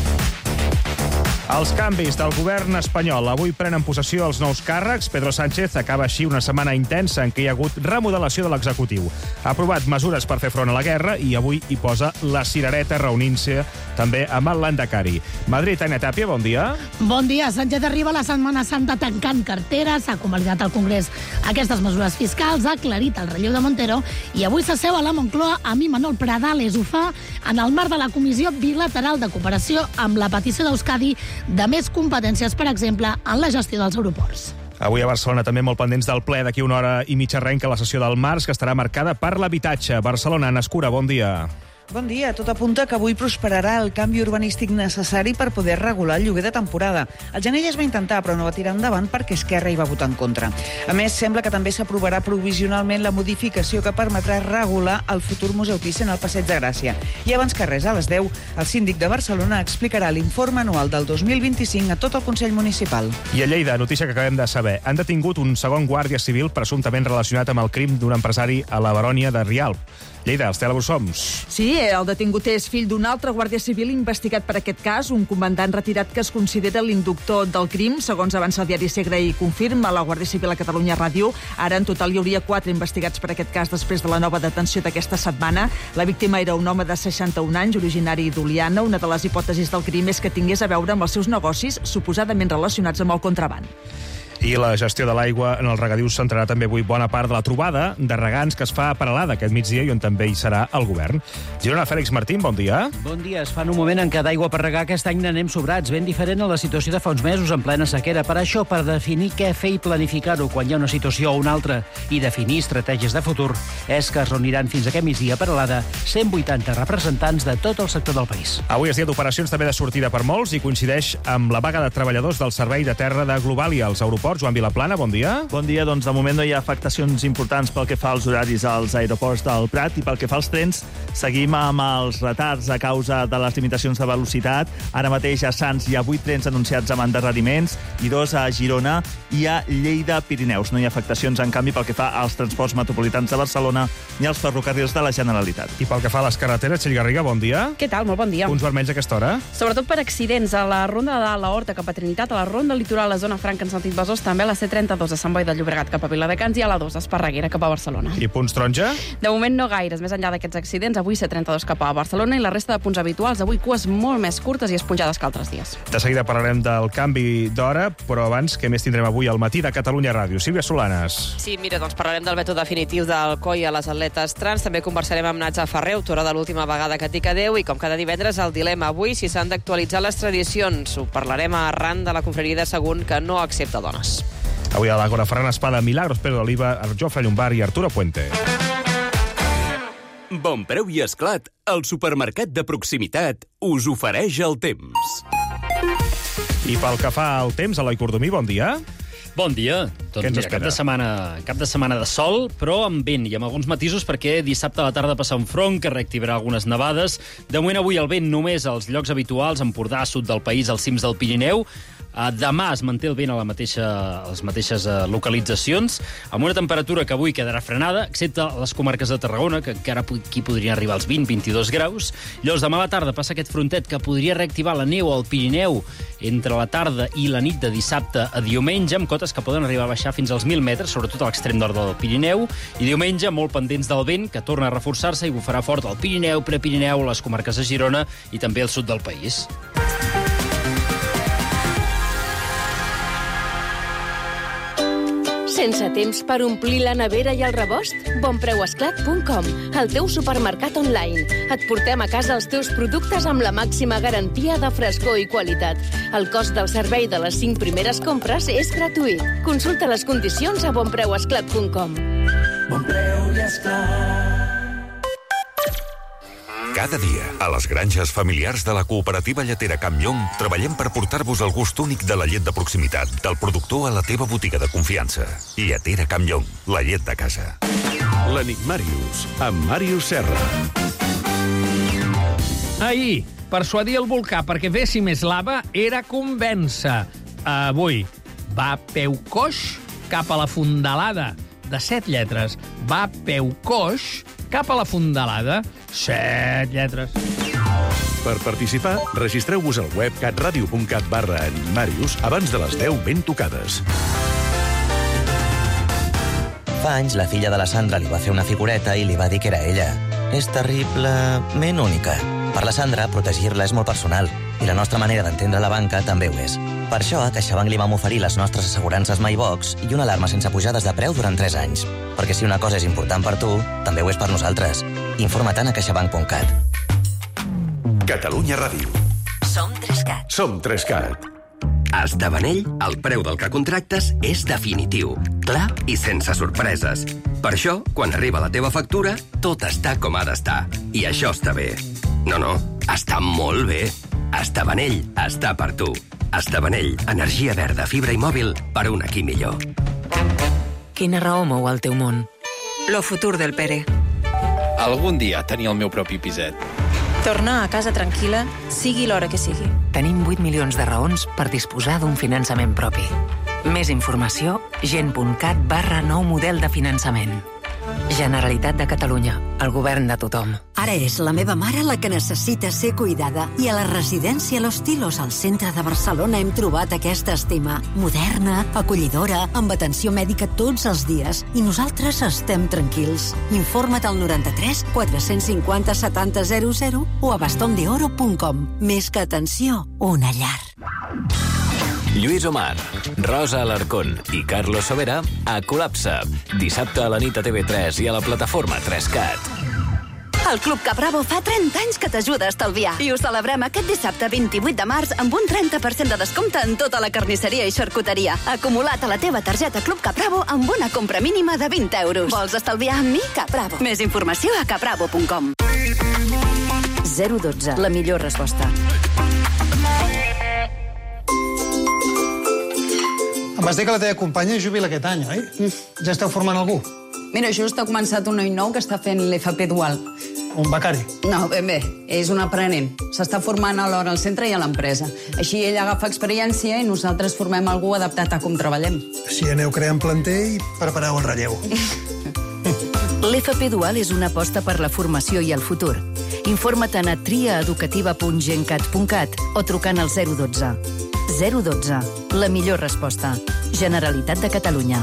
Els canvis del govern espanyol. Avui prenen possessió els nous càrrecs. Pedro Sánchez acaba així una setmana intensa en què hi ha hagut remodelació de l'executiu. Ha aprovat mesures per fer front a la guerra i avui hi posa la cirereta reunint-se també amb el Landacari. Madrid, Aina Tàpia, bon dia. Bon dia. Sánchez arriba a la Setmana Santa tancant carteres, ha convalidat al Congrés aquestes mesures fiscals, ha aclarit el relleu de Montero i avui s'asseu a la Moncloa amb Imanol Pradales. Ho fa en el marc de la Comissió Bilateral de Cooperació amb la petició d'Euskadi de més competències, per exemple, en la gestió dels aeroports. Avui a Barcelona també molt pendents del ple. D'aquí una hora i mitja arrenca la sessió del març, que estarà marcada per l'habitatge. Barcelona, Nascura, bon dia. Bon dia. Tot apunta que avui prosperarà el canvi urbanístic necessari per poder regular el lloguer de temporada. El gener ja es va intentar, però no va tirar endavant perquè Esquerra hi va votar en contra. A més, sembla que també s'aprovarà provisionalment la modificació que permetrà regular el futur Museu Thyssen al Passeig de Gràcia. I abans que res, a les 10, el síndic de Barcelona explicarà l'informe anual del 2025 a tot el Consell Municipal. I a Lleida, notícia que acabem de saber. Han detingut un segon guàrdia civil presumptament relacionat amb el crim d'un empresari a la Barònia de Rialp. Lleida, Estela Bussoms. Sí, el detingut és fill d'un altre guàrdia civil investigat per aquest cas, un comandant retirat que es considera l'inductor del crim, segons avança el diari Segre i confirma la Guàrdia Civil a Catalunya Ràdio. Ara, en total, hi hauria 4 investigats per aquest cas després de la nova detenció d'aquesta setmana. La víctima era un home de 61 anys, originari d'Oliana. Una de les hipòtesis del crim és que tingués a veure amb els seus negocis, suposadament relacionats amb el contraban. I la gestió de l'aigua en els regadius centrarà també avui bona part de la trobada de regants que es fa a Peralada aquest migdia i on també hi serà el govern. Girona, Fèlix Martín, bon dia. Bon dia. Es fa en un moment en què d'aigua per regar aquest any n'anem sobrats, ben diferent a la situació de fa uns mesos en plena sequera. Per això, per definir què fer i planificar-ho quan hi ha una situació o una altra i definir estratègies de futur, és que es reuniran fins aquest migdia a Peralada 180 representants de tot el sector del país. Avui és dia d'operacions també de sortida per molts i coincideix amb la vaga de treballadors del servei de terra de Globalia als aeroports. Joan Vilaplana, bon dia. Bon dia. Doncs de moment no hi ha afectacions importants pel que fa als horaris als aeroports del Prat i pel que fa als trens seguim amb els retards a causa de les limitacions de velocitat. Ara mateix a Sants hi ha 8 trens anunciats amb endarreriments i 2 a Girona i a Lleida-Pirineus. No hi ha afectacions, en canvi, pel que fa als transports metropolitans de Barcelona ni als ferrocarrils de la Generalitat. I pel que fa a les carreteres, Txell Garriga, bon dia. Què tal? Molt bon dia. Punts vermells a aquesta hora? Sobretot per accidents a la ronda de la Horta cap a Trinitat, a la ronda litoral a la zona franca en sentit Besòs, també a la C32 a Sant Boi de Llobregat cap a Viladecans i a la 2 a Esparreguera cap a Barcelona. I punts taronja? De moment no gaires. Més enllà d'aquests accidents, avui C32 cap a Barcelona i la resta de punts habituals. Avui cues molt més curtes i esponjades que altres dies. De seguida parlarem del canvi d'hora, però abans, què més tindrem avui al matí de Catalunya Ràdio? Sílvia Solanes. Sí, mira, doncs parlarem del veto definitiu del COI a les atletes trans. També conversarem amb Natza Ferrer, autora de l'última vegada que t'hi quedeu, i com cada divendres el dilema avui si s'han d'actualitzar les tradicions. Ho parlarem arran de la confraria de Sagunt que no accepta dones. Avui a l'Àgora, Ferran Espada, Milagros Pedro Oliva, Jofre Llombard i Arturo Puente. Bon preu i esclat, el supermercat de proximitat us ofereix el temps. I pel que fa al temps, Eloi Cordomí, bon dia. Bon dia. Doncs mira, cap de setmana de sol, però amb vent i amb alguns matisos perquè dissabte a la tarda passa un front que reactivarà algunes nevades. De moment avui el vent només als llocs habituals, Empordà, sud del país, als cims del Pirineu. Demà es manté el vent a les mateixes localitzacions, amb una temperatura que avui quedarà frenada, excepte les comarques de Tarragona, que encara aquí podrien arribar als 20-22 graus. Llavors, demà a la tarda passa aquest frontet que podria reactivar la neu al Pirineu entre la tarda i la nit de dissabte a diumenge, amb cotes que poden arribar a baixar fins als 1.000 metres, sobretot a l'extrem nord del Pirineu. I diumenge, molt pendents del vent, que torna a reforçar-se i bufarà fort al Pirineu, Prepirineu, les comarques de Girona i també al sud del país. Sense temps per omplir la nevera i el rebost? Bonpreuesclat.com, el teu supermercat online. Et portem a casa els teus productes amb la màxima garantia de frescor i qualitat. El cost del servei de les 5 primeres compres és gratuït. Consulta les condicions a bonpreuesclat.com. Bon preu i esclat. Cada dia, a les granges familiars de la cooperativa lletera Camp Llong, treballem per portar-vos el gust únic de la llet de proximitat, del productor a la teva botiga de confiança. Lletera Camp Llong, la llet de casa. L'Enigmàrius, amb Màrius Serra. Ahir, persuadir el volcà perquè fessi més lava era convèncer. Avui, va peu coix cap a la fondalada. De 7 lletres. Va peu coix cap a la fondalada. 7 lletres. Per participar, registreu-vos al web catradio.cat/Enigmàrius abans de les 10 ben tocades. Fa anys, la filla de la Sandra li va fer una figureta i li va dir que era ella. És terriblement única. Per la Sandra, protegir-la és molt personal, i la nostra manera d'entendre la banca també ho és. Per això, a CaixaBank li vam oferir les nostres assegurances MyBox i una alarma sense pujades de preu durant 3 anys. Perquè si una cosa és important per tu, també ho és per nosaltres. Informa't a caixabank.cat. Catalunya Ràdio. Som 3Cat. Som 3Cat. A Estabanell, el preu del que contractes és definitiu, clar i sense sorpreses. Per això, quan arriba la teva factura, tot està com ha d'estar. I això està bé. No, està molt bé. Estabanell està per tu. Estabanell, energia verda, fibra i mòbil per un aquí millor. Quina raó mou el teu món? Lo futur del Pere. Algun dia tenir el meu propi piset. Tornar a casa tranquil·la, sigui l'hora que sigui. Tenim 8 milions de raons per disposar d'un finançament propi. Més informació, gent.cat/nou model de finançament. Generalitat de Catalunya, el govern de tothom. Ara és la meva mare la que necessita ser cuidada i a la residència Los Tilos, al centre de Barcelona, hem trobat aquesta estima. Moderna, acollidora, amb atenció mèdica tots els dies. I nosaltres estem tranquils. Informa't al 93 450 70 00 o a bastondeoro.com. Més que atenció, una llar. Lluís Omar, Rosa Alarcón i Carlos Sobera a Col·lapse. Dissabte a la nit a TV3 i a la plataforma 3Cat. El Club Capravo fa 30 anys que t'ajuda a estalviar. I ho celebrem aquest dissabte 28 de març amb un 30% de descompte en tota la carnisseria i xarcuteria. Acumulat a la teva targeta Club Capravo amb una compra mínima de 20 euros. Vols estalviar amb mi? Capravo. Més informació a capravo.com. 012, la millor resposta. Em vas dir que la teva companya es jubila aquest any, oi? Ja esteu formant algú? Mira, just ha començat un noi nou que està fent l'FP dual. Un becari? No, ben bé, és un aprenent. S'està formant alhora al centre i a l'empresa. Així ell agafa experiència i nosaltres formem algú adaptat a com treballem. Així aneu creant planter i prepareu el relleu. L'FP dual és una aposta per la formació i el futur. Informa't a triaeducativa.gencat.cat o trucant al 012. 012, la millor resposta. Generalitat de Catalunya.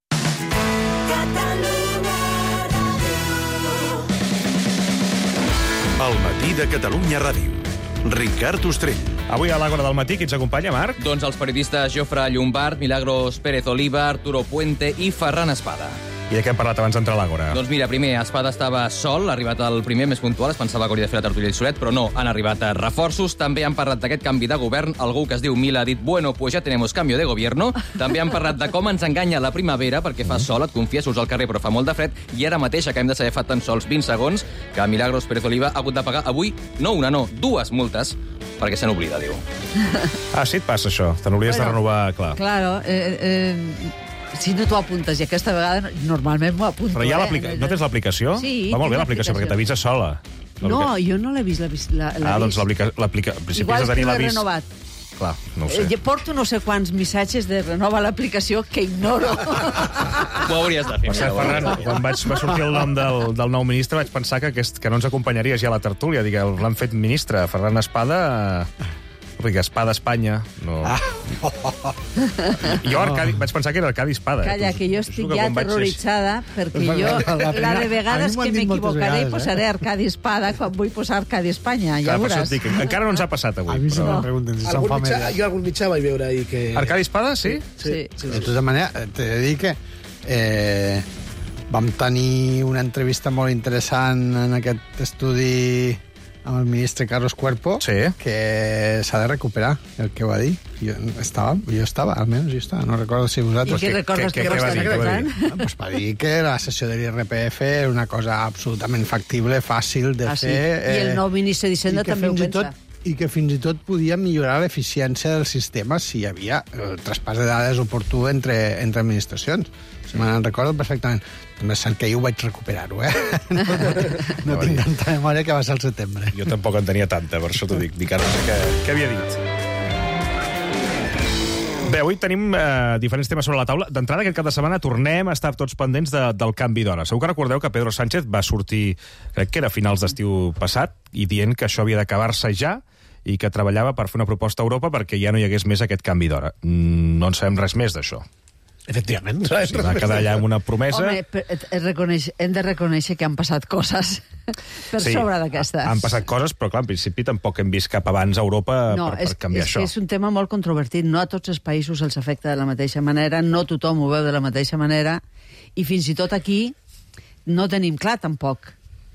El matí de Catalunya Ràdio. Ricard Ostrell. Avui a l'Àgora del matí, qui ens acompanya, Marc? Doncs els periodistes Jofre Llombard, Milagros Pérez Oliva, Arturo Puente i Ferran Espada. I de què hem parlat abans d'entrar a l'Àgora? Doncs mira, primer, Espada estava sol, ha arribat el primer, més puntual, es pensava que hauria de fer la Tertúlia i Solet, però no, han arribat reforços. També han parlat d'aquest canvi de govern, algú que es diu Mila ha dit, bueno, pues ya tenemos cambio de gobierno. També han parlat de com ens enganya la primavera, perquè fa sol, et confies, surts al carrer, però fa molt de fred, i ara mateix acabem de saber fa tan sols 20 segons que Milagros Pérez Oliva ha hagut de pagar avui, no una, no, 2 multes, perquè se n'oblida, diu. Ah, sí et passa això, te n'hauries de renovar, clar. Claro, si no t'ho apuntes, i aquesta vegada normalment m'ho apunto. Però ja no tens l'aplicació? Sí. Va molt bé l'aplicació, perquè t'avisa sola. No, jo no l'he vist. Doncs l'aplicació... Igual és que no l'he renovat. clar, no ho sé. Jo porto no sé quants missatges de renova l'aplicació que ignoro. Ho hauries de fer. Per cert, Ferran, quan va sortir el nom del nou ministre vaig pensar que no ens acompanyaries ja a la tertúlia. Dic, l'han fet ministre, Ferran Espada... Perquè Espada Espanya... No. Jo vaig pensar que era Arcadi Espada. Calla, que jo estic ja terroritzada, perquè jo, la de vegades que m'equivocaré, posaré Arcadi Espada quan vull posar Arcadi Espanya, ja veuràs. Encara no ens ha passat avui. A mi se me'n pregunten si són família. Jo algun mitjà vaig veure ahir que... Arcadi Espada, sí? Sí. De tota manera, t'he de dir que vam tenir una entrevista molt interessant en aquest estudi amb el ministre Carlos Cuerpo, que s'ha de recuperar, el que va dir. Jo estava, almenys jo estava, no recordo si vosaltres... I què recordes que va dir? Pues va dir que la sessió de l'IRPF era una cosa absolutament factible, fàcil de fer... I el nou ministre d'Hisenda també ho pensa. I que fins i tot podia millorar l'eficiència del sistema si hi havia el traspàs de dades oportú entre administracions. Si me'n recordo perfectament. També és que jo ho vaig recuperar-ho, No tinc tanta memòria que va ser al setembre. Jo tampoc en tenia tanta, per això t'ho dic. Dic, ara no sé què havia dit. Bé, avui tenim diferents temes sobre la taula. D'entrada, aquest cap de setmana tornem a estar tots pendents del canvi d'hora. Segur que recordeu que Pedro Sánchez va sortir, crec que era a finals d'estiu passat, i dient que això havia d'acabar-se ja i que treballava per fer una proposta a Europa perquè ja no hi hagués més aquest canvi d'hora. No en sabem res més d'això. Efectivament. Sí, va quedar allà amb una promesa. Home, hem de reconèixer que han passat coses per sobre d'aquestes. Han passat coses, però clar, en principi tampoc hem vist cap abans a Europa per canviar això. És un tema molt controvertit. No a tots els països els afecta de la mateixa manera, no tothom ho veu de la mateixa manera, i fins i tot aquí no tenim clar tampoc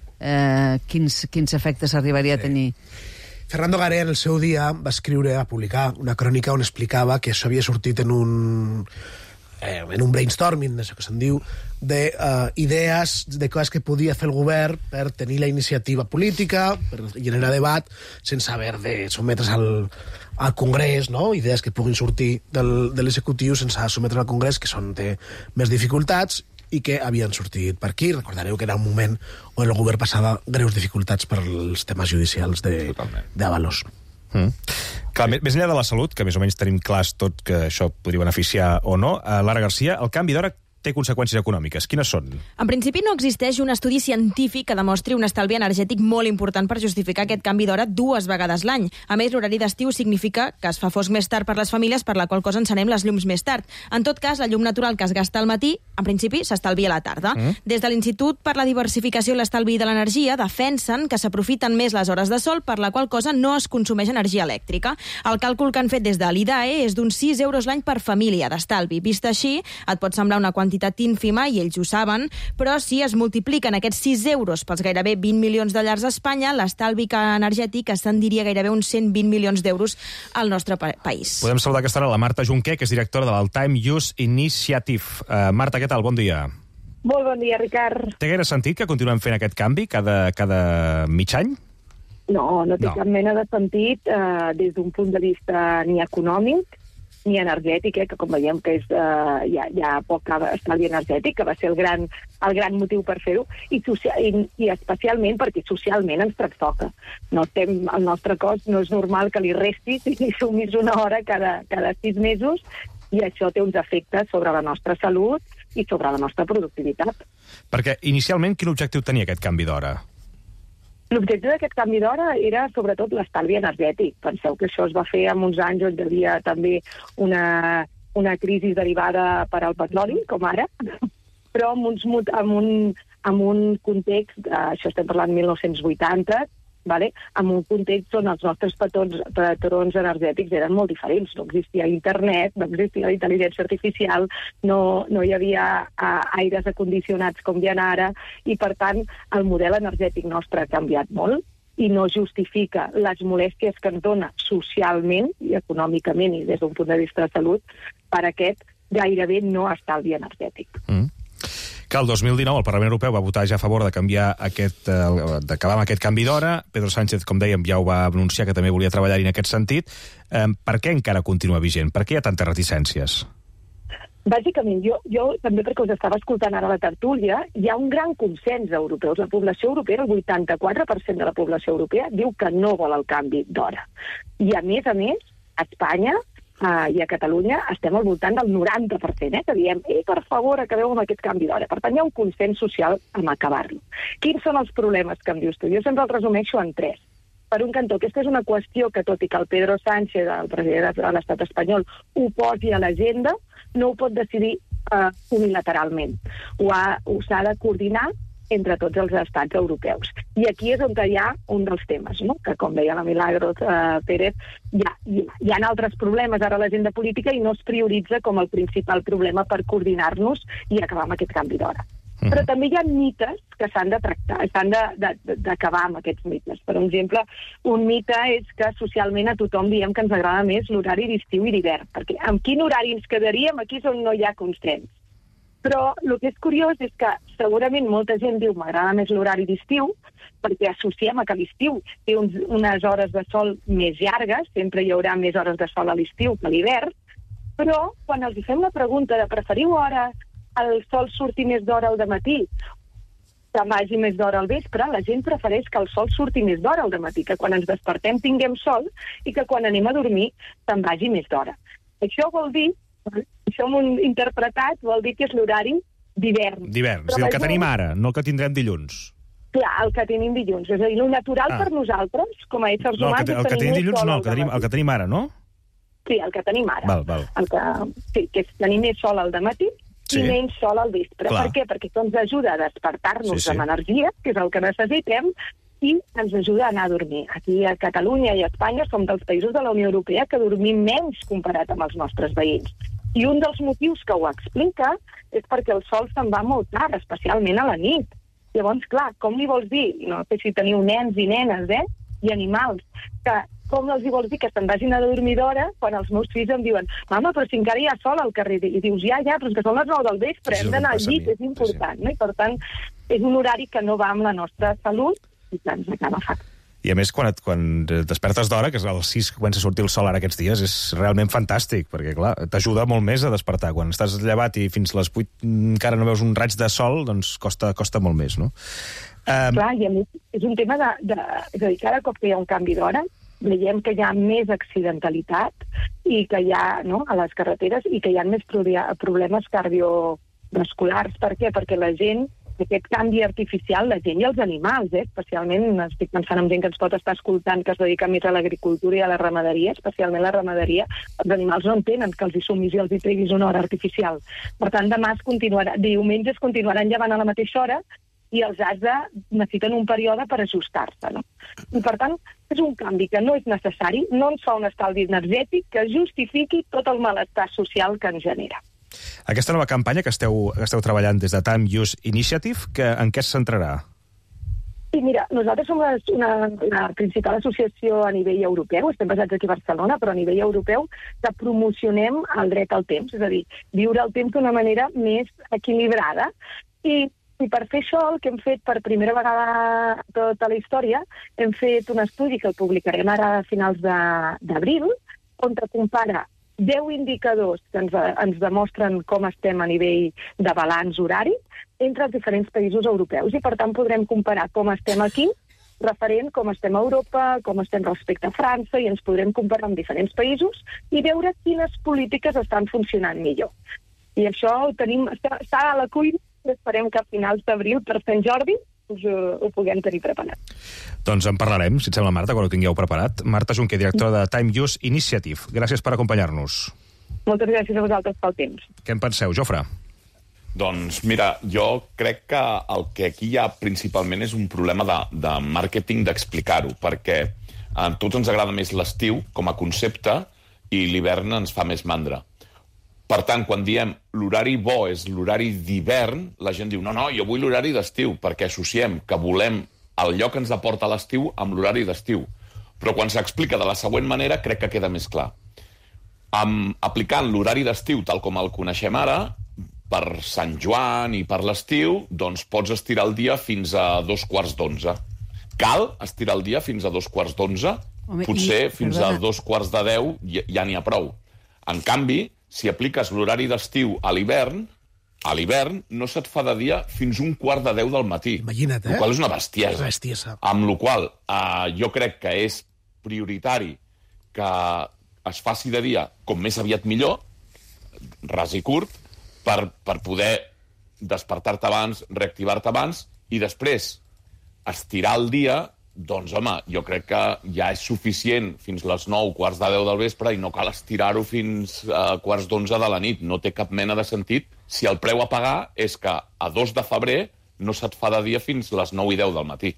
quins efectes arribaria a tenir. Fernando Garé, en el seu dia, va escriure, a publicar una crònica on explicava que això havia sortit en un brainstorming, això que se'n diu, d'idees de coses que podia fer el govern per tenir la iniciativa política, per generar debat, sense haver de sotmetre's al Congrés, no? Idees que puguin sortir de l'executiu sense sotmetre's al Congrés, que té més dificultats, i que havien sortit per aquí. Recordareu que era un moment on el govern passava greus dificultats per els temes judicials d'Avalos. Clar, més enllà de la salut, que més o menys tenim clars tot que això podria beneficiar o no, Lara Garcia, el canvi d'hora té conseqüències econòmiques. Quines són? En principi no existeix un estudi científic que demostri un estalvi energètic molt important per justificar aquest canvi d'hora 2 vegades l'any. A més, l'horari d'estiu significa que es fa fosc més tard per les famílies, per la qual cosa encenem les llums més tard. En tot cas, la llum natural que es gasta al matí, en principi, s'estalvia a la tarda. Des de l'Institut per la Diversificació i l'Estalvi de l'Energia defensen que s'aprofiten més les hores de sol, per la qual cosa no es consumeix energia elèctrica. El càlcul que han fet des de l'IDAE és d'uns 6 euros l'any per família d'estalvi. Vist així, et pot semblar una quantitat ínfima, i ells ho saben, però si es multipliquen aquests 6 euros pels gairebé 20 milions de llars a Espanya, l'estalvi energètic ascendiria gairebé uns 120 milions d'euros al nostre país. Podem saludar aquesta hora la Marta Junquer, que és directora de l'All-Time Use Initiative. Marta, què tal? Bon dia. Molt bon dia, Ricard. Té gaire sentit que continuem fent aquest canvi cada mig any? No té cap mena de sentit des d'un punt de vista ni econòmic ni energètic, que com veiem que és, hi ha poc estalvi energètic, que va ser el gran motiu per fer-ho, i especialment perquè socialment ens trastoca. El nostre cos no és normal que li restis i sumis una hora cada 6 mesos, i això té uns efectes sobre la nostra salut i sobre la nostra productivitat. Perquè inicialment quin objectiu tenia aquest canvi d'hora? L'objectiu d'aquest canvi d'hora era sobretot l'estalvi energètic. Penseu que això es va fer en uns anys on hi havia també una crisi derivada per al petroli, com ara, però en un context, això estem parlant 1980, en un context on els nostres patrons energètics eren molt diferents. No existia internet, no existia la intel·ligència artificial, no hi havia aires acondicionats com hi ha ara, i per tant el model energètic nostre ha canviat molt i no justifica les molèsties que ens dona socialment i econòmicament i des d'un punt de vista de salut per aquest gairebé no estalvi energètic. Que el 2019 el Parlament Europeu va votar ja a favor de d'acabar amb aquest canvi d'hora. Pedro Sánchez, com dèiem, ja ho va anunciar que també volia treballar-hi en aquest sentit. Per què encara continua vigent? Per què hi ha tantes reticències? Bàsicament, jo també perquè us estava escoltant ara la tertúlia, hi ha un gran consens europeu. La població europea, el 84% de la població europea, diu que no vol el canvi d'hora. I a més, A Espanya i a Catalunya estem al voltant del 90%, que diem, per favor, acabeu amb aquest canvi d'hora. Per tant, hi ha un consens social amb acabar-lo. Quins són els problemes que em dius tu? Jo sempre el resumeixo en 3. Per un cantó, aquesta és una qüestió que, tot i que el Pedro Sánchez, el president de l'estat espanyol, ho posi a l'agenda, no ho pot decidir unilateralment. S'ha de coordinar entre tots els estats europeus. I aquí és on hi ha un dels temes, no? Que, com deia la Milagros Pérez, hi ha altres problemes ara a l'agenda política i no es prioritza com el principal problema per coordinar-nos i acabar amb aquest canvi d'hora. Però també hi ha mites que s'han de tractar, s'han d'acabar amb aquests mites. Per exemple, un mite és que socialment a tothom diem que ens agrada més l'horari d'estiu i d'hivern, perquè amb quin horari ens quedaríem aquí és on no hi ha consens. Però el que és curiós és que segurament molta gent diu m'agrada més l'horari d'estiu perquè associem a que l'estiu té unes hores de sol més llargues, sempre hi haurà més hores de sol a l'estiu que a l'hivern, però quan els fem la pregunta de preferiu hores el sol surti més d'hora al dematí, que vagi més d'hora al vespre, la gent prefereix que el sol surti més d'hora al dematí, que quan ens despertem tinguem sol i que quan anem a dormir se'n vagi més d'hora. Això vol dir, això interpretat vol dir que és l'horari d'hivern. D'hivern, és el que tenim ara, no el que tindrem dilluns. Clar, el que tenim dilluns. És a dir, el natural per nosaltres, com a éssers humans... No, el que tenim dilluns no, el que tenim ara, no? Sí, el que tenim ara. Val. Sí, que és tenir més sol al dematí i menys sol al vespre. Per què? Perquè això ens ajuda a despertar-nos amb energia, que és el que necessitem, i ens ajuda a anar a dormir. Aquí a Catalunya i a Espanya som dels països de la Unió Europea que dormim menys comparat amb els nostres veïns. I un dels motius que ho explica és perquè el sol se'n va molt tard, especialment a la nit. Llavors, clar, com li vols dir? No sé si teniu nens i nenes, i animals, que com els hi vols dir que se'n vagin a dormir d'hora quan els meus fills em diuen mama, però si encara hi ha sol al carrer. I dius, ja, però és que són les 9 del vespre, hem d'anar al llit, és important. No? I per tant, és un horari que no va amb la nostra salut i que ens acaba afectant. I a més, quan despertes d'hora, que és a les 6 que comença a sortir el sol ara aquests dies, és realment fantàstic, perquè, clar, t'ajuda molt més a despertar. Quan estàs llevat i fins les 8 encara no veus un raig de sol, doncs costa molt més, no? Clar, i a més, és un tema és a dir, cada cop que hi ha un canvi d'hora, veiem que hi ha més accidentalitat i que hi ha, a les carreteres, i que hi ha més problemes cardiovasculars. Per què? Perquè la gent, aquest canvi artificial, la gent i els animals, especialment estic pensant en gent que ens pot estar escoltant que es dedica més a l'agricultura i a la ramaderia, especialment la ramaderia, els animals no entenen que els hi sumis i els hi treguis una hora artificial. Per tant, diumenge es continuaran llevant a la mateixa hora i els necessiten un període per ajustar-se. No? I per tant, és un canvi que no és necessari, no ens fa un estalvi energètic que justifiqui tot el malestar social que ens genera. Aquesta nova campanya que esteu treballant des de Time Use Initiative, en què es centrarà? Sí, mira, nosaltres som la principal associació a nivell europeu, estem basats aquí a Barcelona, però a nivell europeu, que promocionem el dret al temps, és a dir, viure el temps d'una manera més equilibrada. I per fer això, el que hem fet per primera vegada a tota la història, hem fet un estudi que el publicarem ara a finals d'abril, on compara 10 indicadors que ens demostren com estem a nivell de balanç horari entre els diferents països europeus. I, per tant, podrem comparar com estem aquí, referent com estem a Europa, com estem respecte a França, i ens podrem comparar amb diferents països i veure quines polítiques estan funcionant millor. I això està a la cuina, i esperem que a finals d'abril, per Sant Jordi, ho puguem tenir preparat. Doncs en parlarem, si et sembla, Marta, quan ho tingueu preparat. Marta Junqué, directora de Time Use Initiative. Gràcies per acompanyar-nos. Moltes gràcies a vosaltres pel temps. Què en penseu, Jofre? Doncs mira, jo crec que el que aquí hi ha principalment és un problema de màrqueting, d'explicar-ho, perquè a tots ens agrada més l'estiu com a concepte i l'hivern ens fa més mandra. Per tant, quan diem l'horari bo és l'horari d'hivern, la gent diu no, jo vull l'horari d'estiu, perquè associem que volem el lloc que ens aporta l'estiu amb l'horari d'estiu. Però quan s'explica de la següent manera, crec que queda més clar. Aplicant l'horari d'estiu tal com el coneixem ara, per Sant Joan i per l'estiu, doncs pots estirar el dia fins a 11:45. Cal estirar el dia fins a 11:45? Potser fins a 11:45 ja n'hi ha prou. En canvi, si apliques l'horari d'estiu a l'hivern no se't fa de dia fins 11:45 del matí. Imagina't, el qual és una bestiesa. Amb la qual jo crec que és prioritari que es faci de dia com més aviat millor, ras i curt, per poder despertar-te abans, reactivar-te abans, i després estirar el dia, doncs, home, jo crec que ja és suficient fins les 9, quarts de 10 del vespre, i no cal estirar-ho fins a quarts d'11 de la nit. No té cap mena de sentit si el preu a pagar és que a 2 de febrer no se't fa de dia fins les 9 i 10 del matí.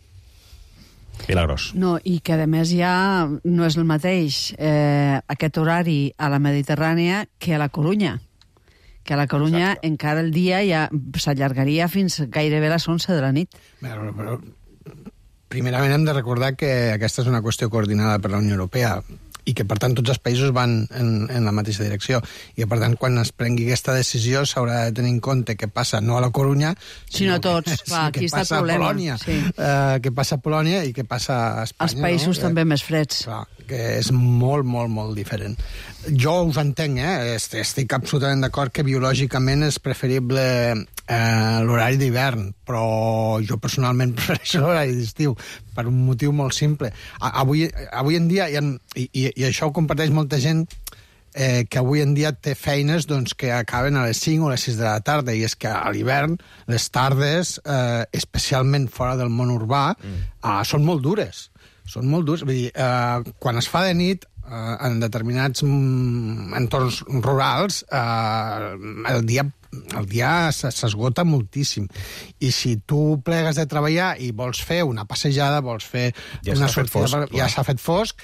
Milagros. No, i que a més ja no és el mateix aquest horari a la Mediterrània que a la Corunya. Que a la Corunya encara el dia ja s'allargaria fins gairebé a les 11 de la nit. Però primerament hem de recordar que aquesta és una qüestió coordinada per la Unió Europea i que, per tant, tots els països van en la mateixa direcció. I, per tant, quan es prengui aquesta decisió s'haurà de tenir en compte què passa no a la Corunya, sinó tots. Clar, aquí està el problema. Què passa a Polònia i què passa a Espanya. Els països també més freds. Clar, que és molt, molt, molt diferent. Jo us entenc, estic absolutament d'acord que biològicament és preferible l'horari d'hivern, però jo personalment prefereixo l'horari d'estiu per un motiu molt simple. Avui en dia, i això ho comparteix molta gent, que avui en dia té feines doncs, que acaben a les 5 o les 6 de la tarda, i és que a l'hivern les tardes, especialment fora del món urbà, són molt dures. Són molt durs. Vull dir, quan es fa de nit, en determinats entorns rurals, el dia s'esgota moltíssim. I si tu plegues de treballar i vols fer una passejada, vols fer una sortida... Ja s'ha fet fosc,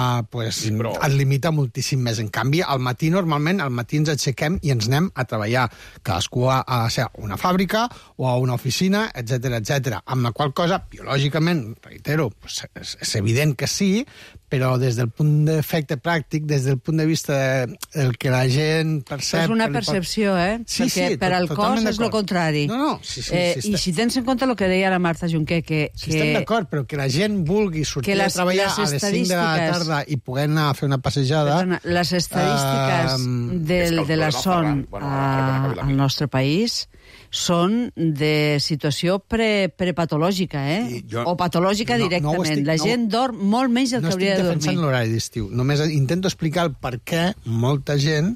et limita moltíssim més. En canvi, al matí ens aixequem i ens anem a treballar. Cadascú ha de ser a una fàbrica o a una oficina, etc. Amb la qual cosa, biològicament, reitero, és evident que sí, però des del punt d'efecte pràctic, des del punt de vista del que la gent percep... És una percepció, Sí, perquè per al cos és el contrari. I si tens en compte el que deia la Marta Junquer, que... estem d'acord, però que la gent vulgui sortir a treballar a les 5 de la tarda i poder anar a fer una passejada... Perdona, les estadístiques de la son al nostre país són de situació prepatològica, o patològica directament. La gent dorm molt menys del que hauria de dormir. No estic defensant l'horari d'estiu. Només intento explicar el per què molta gent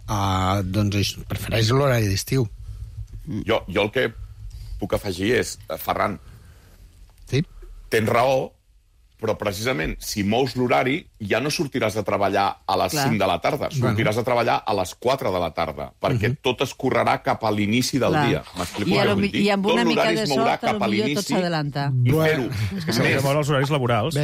prefereix l'horari d'estiu. Jo el que puc afegir és, Ferran, sí? Tens raó, però precisament si mous l'horari ja no sortiràs a treballar a les 5 de la tarda, sortiràs a treballar a les 4 de la tarda, perquè tot es correrà cap a l'inici del dia. I amb una mica de sort, potser tot s'adelanta. I fer-ho. És que s'hauria de moure els horaris laborals.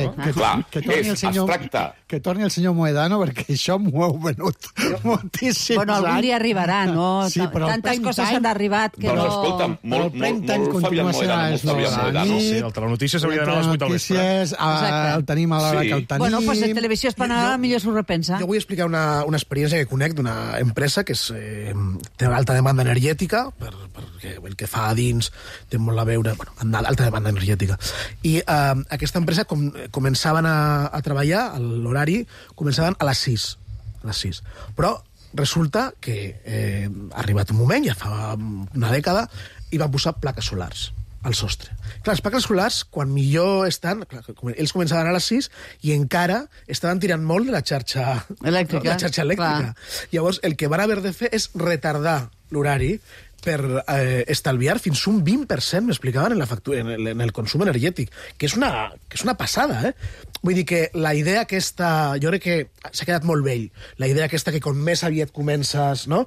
Que torni el senyor Mohedano, perquè això m'ho heu venut moltíssims anys. Bueno, algun dia arribarà, no? Tantes coses han arribat que no... Doncs escolta'm, molt Fabián Mohedano, molt Fabián Mohedano. Sí, el Telenotícies hauria d'anar a les 8 del vespre. El tenim a l'hora que el tenim. Bueno, doncs en televisió espanyola millor s'ho repensa. Jo vull explicar una experiència que conec d'una empresa que té alta demanda energètica, perquè el que fa a dins té molt a veure, alta demanda energètica. I aquesta empresa començaven a treballar, l'horari, començaven a les 6. Però resulta que ha arribat un moment, ja fa una dècada, i van posar plaques solars al sostre. Clar, els plaques solars, quan millor estan... Ells començaven a les 6 i encara estaven tirant molt de la xarxa elèctrica. Llavors, el que van haver de fer és retardar l'horari per estalviar fins un 20%, m'explicaven, en la factura, en el consum energètic, que és una passada, Vull dir que la idea aquesta, jo crec que s'ha quedat molt vell, la idea aquesta que com més aviat comences, no?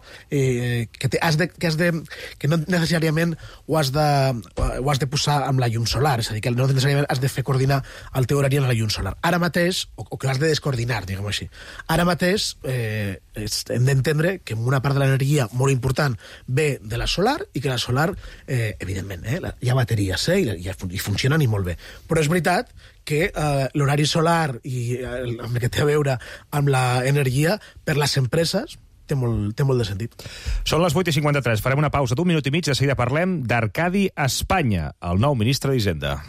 Que no necessàriament ho has de posar amb la llum solar, és a dir, que no necessàriament has de fer coordinar el teu horari amb la llum solar. Ara mateix, o que l'has de descoordinar, diguem-ho així, ara mateix hem d'entendre que una part de l'energia molt important ve de la solar i que la solar, evidentment, hi ha bateries i funcionen i molt bé. Però és veritat que l'horari solar i el que té a veure amb l'energia per les empreses té molt de sentit. Són les 8:53. Farem una pausa d'un minut i mig. De seguida parlem d'Arcadi Espanya, el nou ministre d'Hisenda.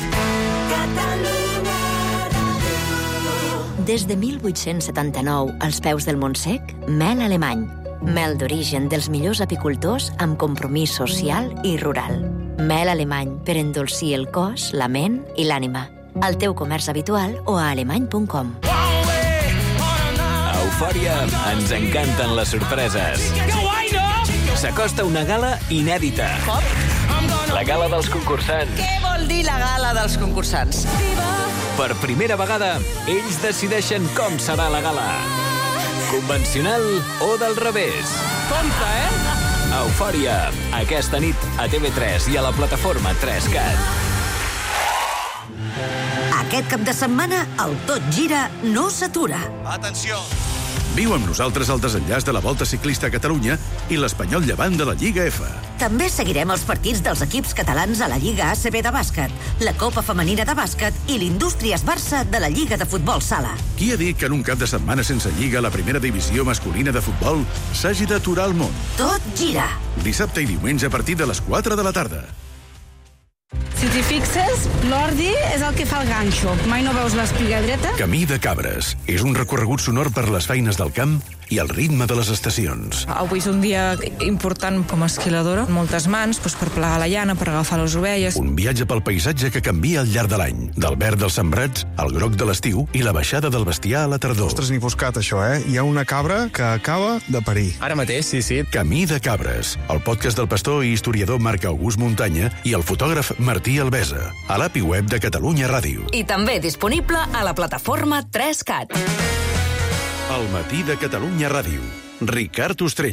Des de 1879, als peus del Montsec, mel alemany. Mel d'origen dels millors apicultors amb compromís social i rural. Mel alemany per endolcir el cos, la ment i l'ànima. Al teu comerç habitual o a alemany.com. Eufòria ens encanten les sorpreses. Que guai, no? S'acosta una gala inèdita. La gala dels concursants. Què vol dir la gala dels concursants? Per primera vegada, ells decideixen com serà la gala. Convencional o del revés. Compte, Eufòria, aquesta nit a TV3 i a la plataforma 3CAT. Aquest cap de setmana, el Tot Gira no s'atura. Atenció! Viu amb nosaltres el desenllaç de la Volta Ciclista a Catalunya i l'Espanyol Llevant de la Lliga F. També seguirem els partits dels equips catalans a la Lliga ACB de bàsquet, la Copa Femenina de bàsquet i l'Indústries Barça de la Lliga de Futbol Sala. Qui ha dit que en un cap de setmana sense Lliga a la primera divisió masculina de futbol s'hagi d'aturar el món? Tot gira! Dissabte i diumenge a partir de les 4 de la tarda. Si t'hi fixes, l'ordi és el que fa el ganxo. Mai no veus l'espiga dreta? Camí de Cabres. És un recorregut sonor per les feines del camp i el ritme de les estacions. Avui és un dia important com a esquiladora. Moltes mans per plegar la llana, per agafar les ovelles. Un viatge pel paisatge que canvia al llarg de l'any. Del verd dels sembrats, al groc de l'estiu i la baixada del bestiar a la tardor. Ostres, ni buscat, això, Hi ha una cabra que acaba de parir. Ara mateix, sí. Camí de Cabres, el podcast del pastor i historiador Marc August Muntanya i el fotògraf Martí Albesa, a l'API web de Catalunya Ràdio. I també disponible a la plataforma 3CAT. El matí de Catalunya Ràdio. Ricard Ostrell.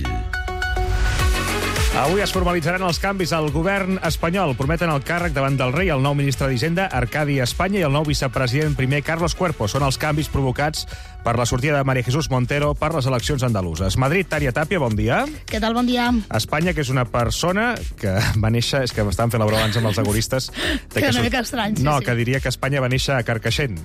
Avui es formalitzaran els canvis al govern espanyol. Prometen el càrrec davant del rei el nou ministre d'Hisenda, Arcadi Espanya, i el nou vicepresident primer, Carlos Cuerpo. Són els canvis provocats per la sortida de María Jesús Montero per les eleccions andaluses. Madrid, Tària Tàpia, bon dia. Què tal, bon dia. Espanya, que és una persona que va néixer... És que m'estaven fent la broma abans amb els agoristes. Que una mica estrany, No, que diria que Espanya va néixer a Carcaixent,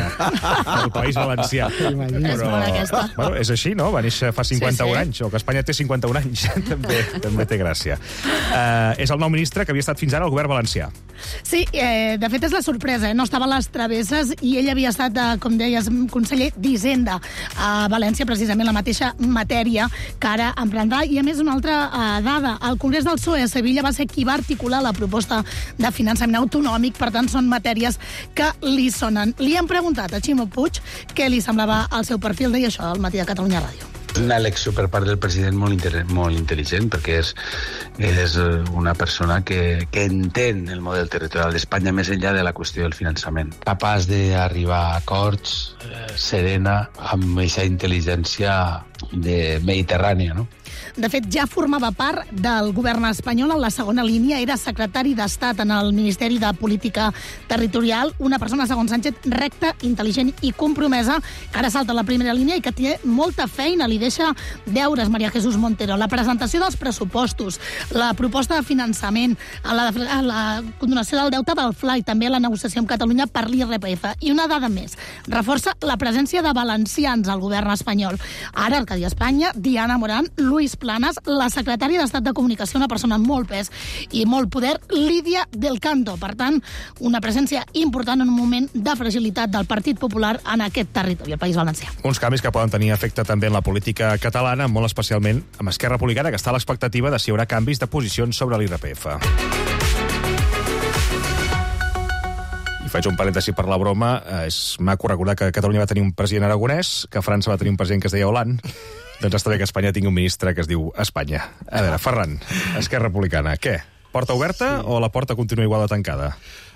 al País Valencià. És bona aquesta. Bueno, és així, no? Va néixer fa 51 anys, o que Espanya té 51 anys. també té gràcia. És el nou ministre que havia estat fins ara al govern valencià. Sí, de fet és la sorpresa, no estava a les travesses i ell havia estat, com deies, conseller d'Hisenda a València, precisament la mateixa matèria que ara emprendrà. I a més, una altra dada, el Congrés del PSOE a Sevilla va ser qui va articular la proposta de finançament autonòmic, per tant són matèries que li sonen. Li hem preguntat a Ximo Puig què li semblava el seu perfil, deia això al matí de Catalunya Ràdio. Una elecció per part del president molt intel·ligent, perquè és una persona que entén el model territorial d'Espanya més enllà de la qüestió del finançament. Capaç d'arribar a acords, serena, amb aquesta intel·ligència mediterrània, no? De fet, ja formava part del govern espanyol en la segona línia, era secretari d'Estat en el Ministeri de Política Territorial, una persona, segons Sánchez, recta, intel·ligent i compromesa, que ara salta a la primera línia i que té molta feina, li deixa deures María Jesús Montero. La presentació dels pressupostos, la proposta de finançament, la condonació del deute del FLA i també la negociació amb Catalunya per l'IRPF. I una dada més, reforça la presència de valencians al govern espanyol. Ara, Arcadi Espanya, Diana Morán, Luis Planas, la secretària d'Estat de Comunicació, una persona amb molt pes i molt poder, Lídia del Canto. Per tant, una presència important en un moment de fragilitat del Partit Popular en aquest territori, el País Valencià. Uns canvis que poden tenir efecte també en la política catalana, molt especialment amb Esquerra Republicana, que està a l'expectativa de si hi haurà canvis de posicions sobre l'IRPF. I faig un parèntesi per la broma. És maco recordar que Catalunya va tenir un president aragonès, que França va tenir un president que es deia Hollande. Doncs està bé que Espanya tingui un ministre que es diu Espanya. A veure, Ferran, Esquerra Republicana, què? Porta oberta o la porta continua igual de tancada?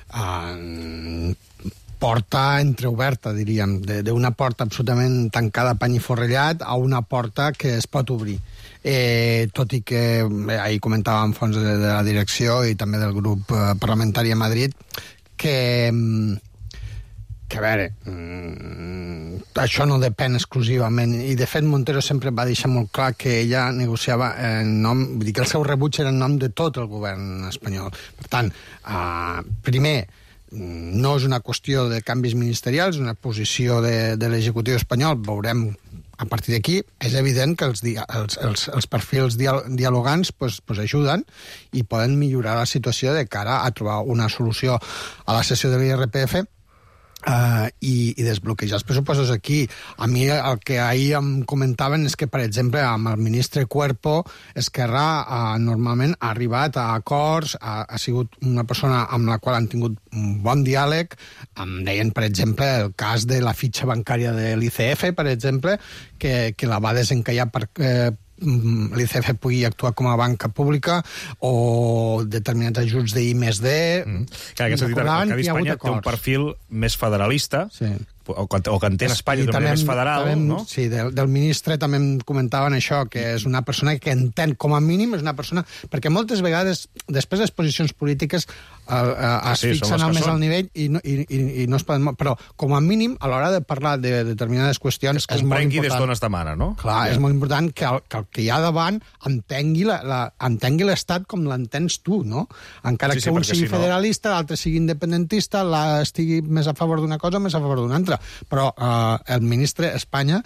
Porta entreoberta, diríem, d'una porta absolutament tancada, pany i forrellat, a una porta que es pot obrir. Tot i que ahir comentàvem fons de la direcció i també del grup parlamentari a Madrid que a veure, això no depèn exclusivament, i de fet Montero sempre va deixar molt clar que ella negociava en nom, vull dir que el seu rebuig era en nom de tot el govern espanyol. Per tant, primer, no és una qüestió de canvis ministerials, és una posició de l'executiu espanyol, veurem a partir d'aquí. És evident que els perfils dialogants ajuden i poden millorar la situació de cara a trobar una solució a la cessió de l'IRPF i desbloquejar els pressupostos aquí. A mi el que ahir em comentaven és que, per exemple, amb el ministre Cuerpo, Esquerra normalment ha arribat a acords, ha sigut una persona amb la qual han tingut un bon diàleg. Em deien, per exemple, el cas de la fitxa bancària de l'ICF, per exemple, que la va desencallar perquè l'ICF pugui actuar com a banca pública, o determinats ajuts d'I+D. Que aquest sentit, Arcadi Espanya té un perfil més federalista, o que entén Espanya d'una manera més federal, no? Sí, del ministre també em comentaven això, que és una persona que entén, com a mínim, és una persona... Perquè moltes vegades, després les posicions polítiques es fixen al més alt nivell i no es poden... Però, com a mínim, a l'hora de parlar de determinades qüestions... Es prengui des d'on es demana, no? Clar, és molt important que el que hi ha davant entengui l'Estat com l'entens tu, no? Encara que un sigui federalista, l'altre sigui independentista, estigui més a favor d'una cosa o més a favor d'una altra. Però el ministre Espanya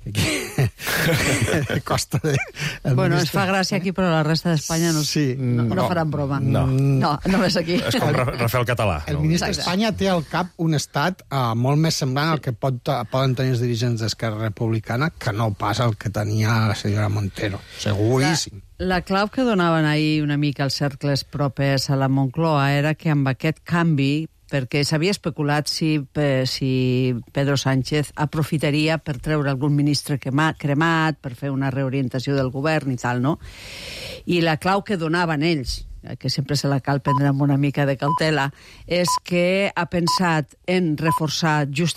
costa de... Bueno, es fa gràcia aquí, però la resta d'Espanya no faran broma. No, només aquí. És com Rafael Català. El ministre Espanya té al cap un estat molt més semblant al que poden tenir els dirigents d'Esquerra Republicana que no pas el que tenia la senyora Montero. Seguríssim. La clau que donaven ahir una mica als cercles propers a la Moncloa era que amb aquest canvi, perquè s'havia especulat si Pedro Sánchez aprofitaria per treure algun ministre cremat, per fer una reorientació del govern i tal, no? I la clau que donaven ells, que sempre se la cal prendre amb una mica de cautela, és que ha pensat en reforçar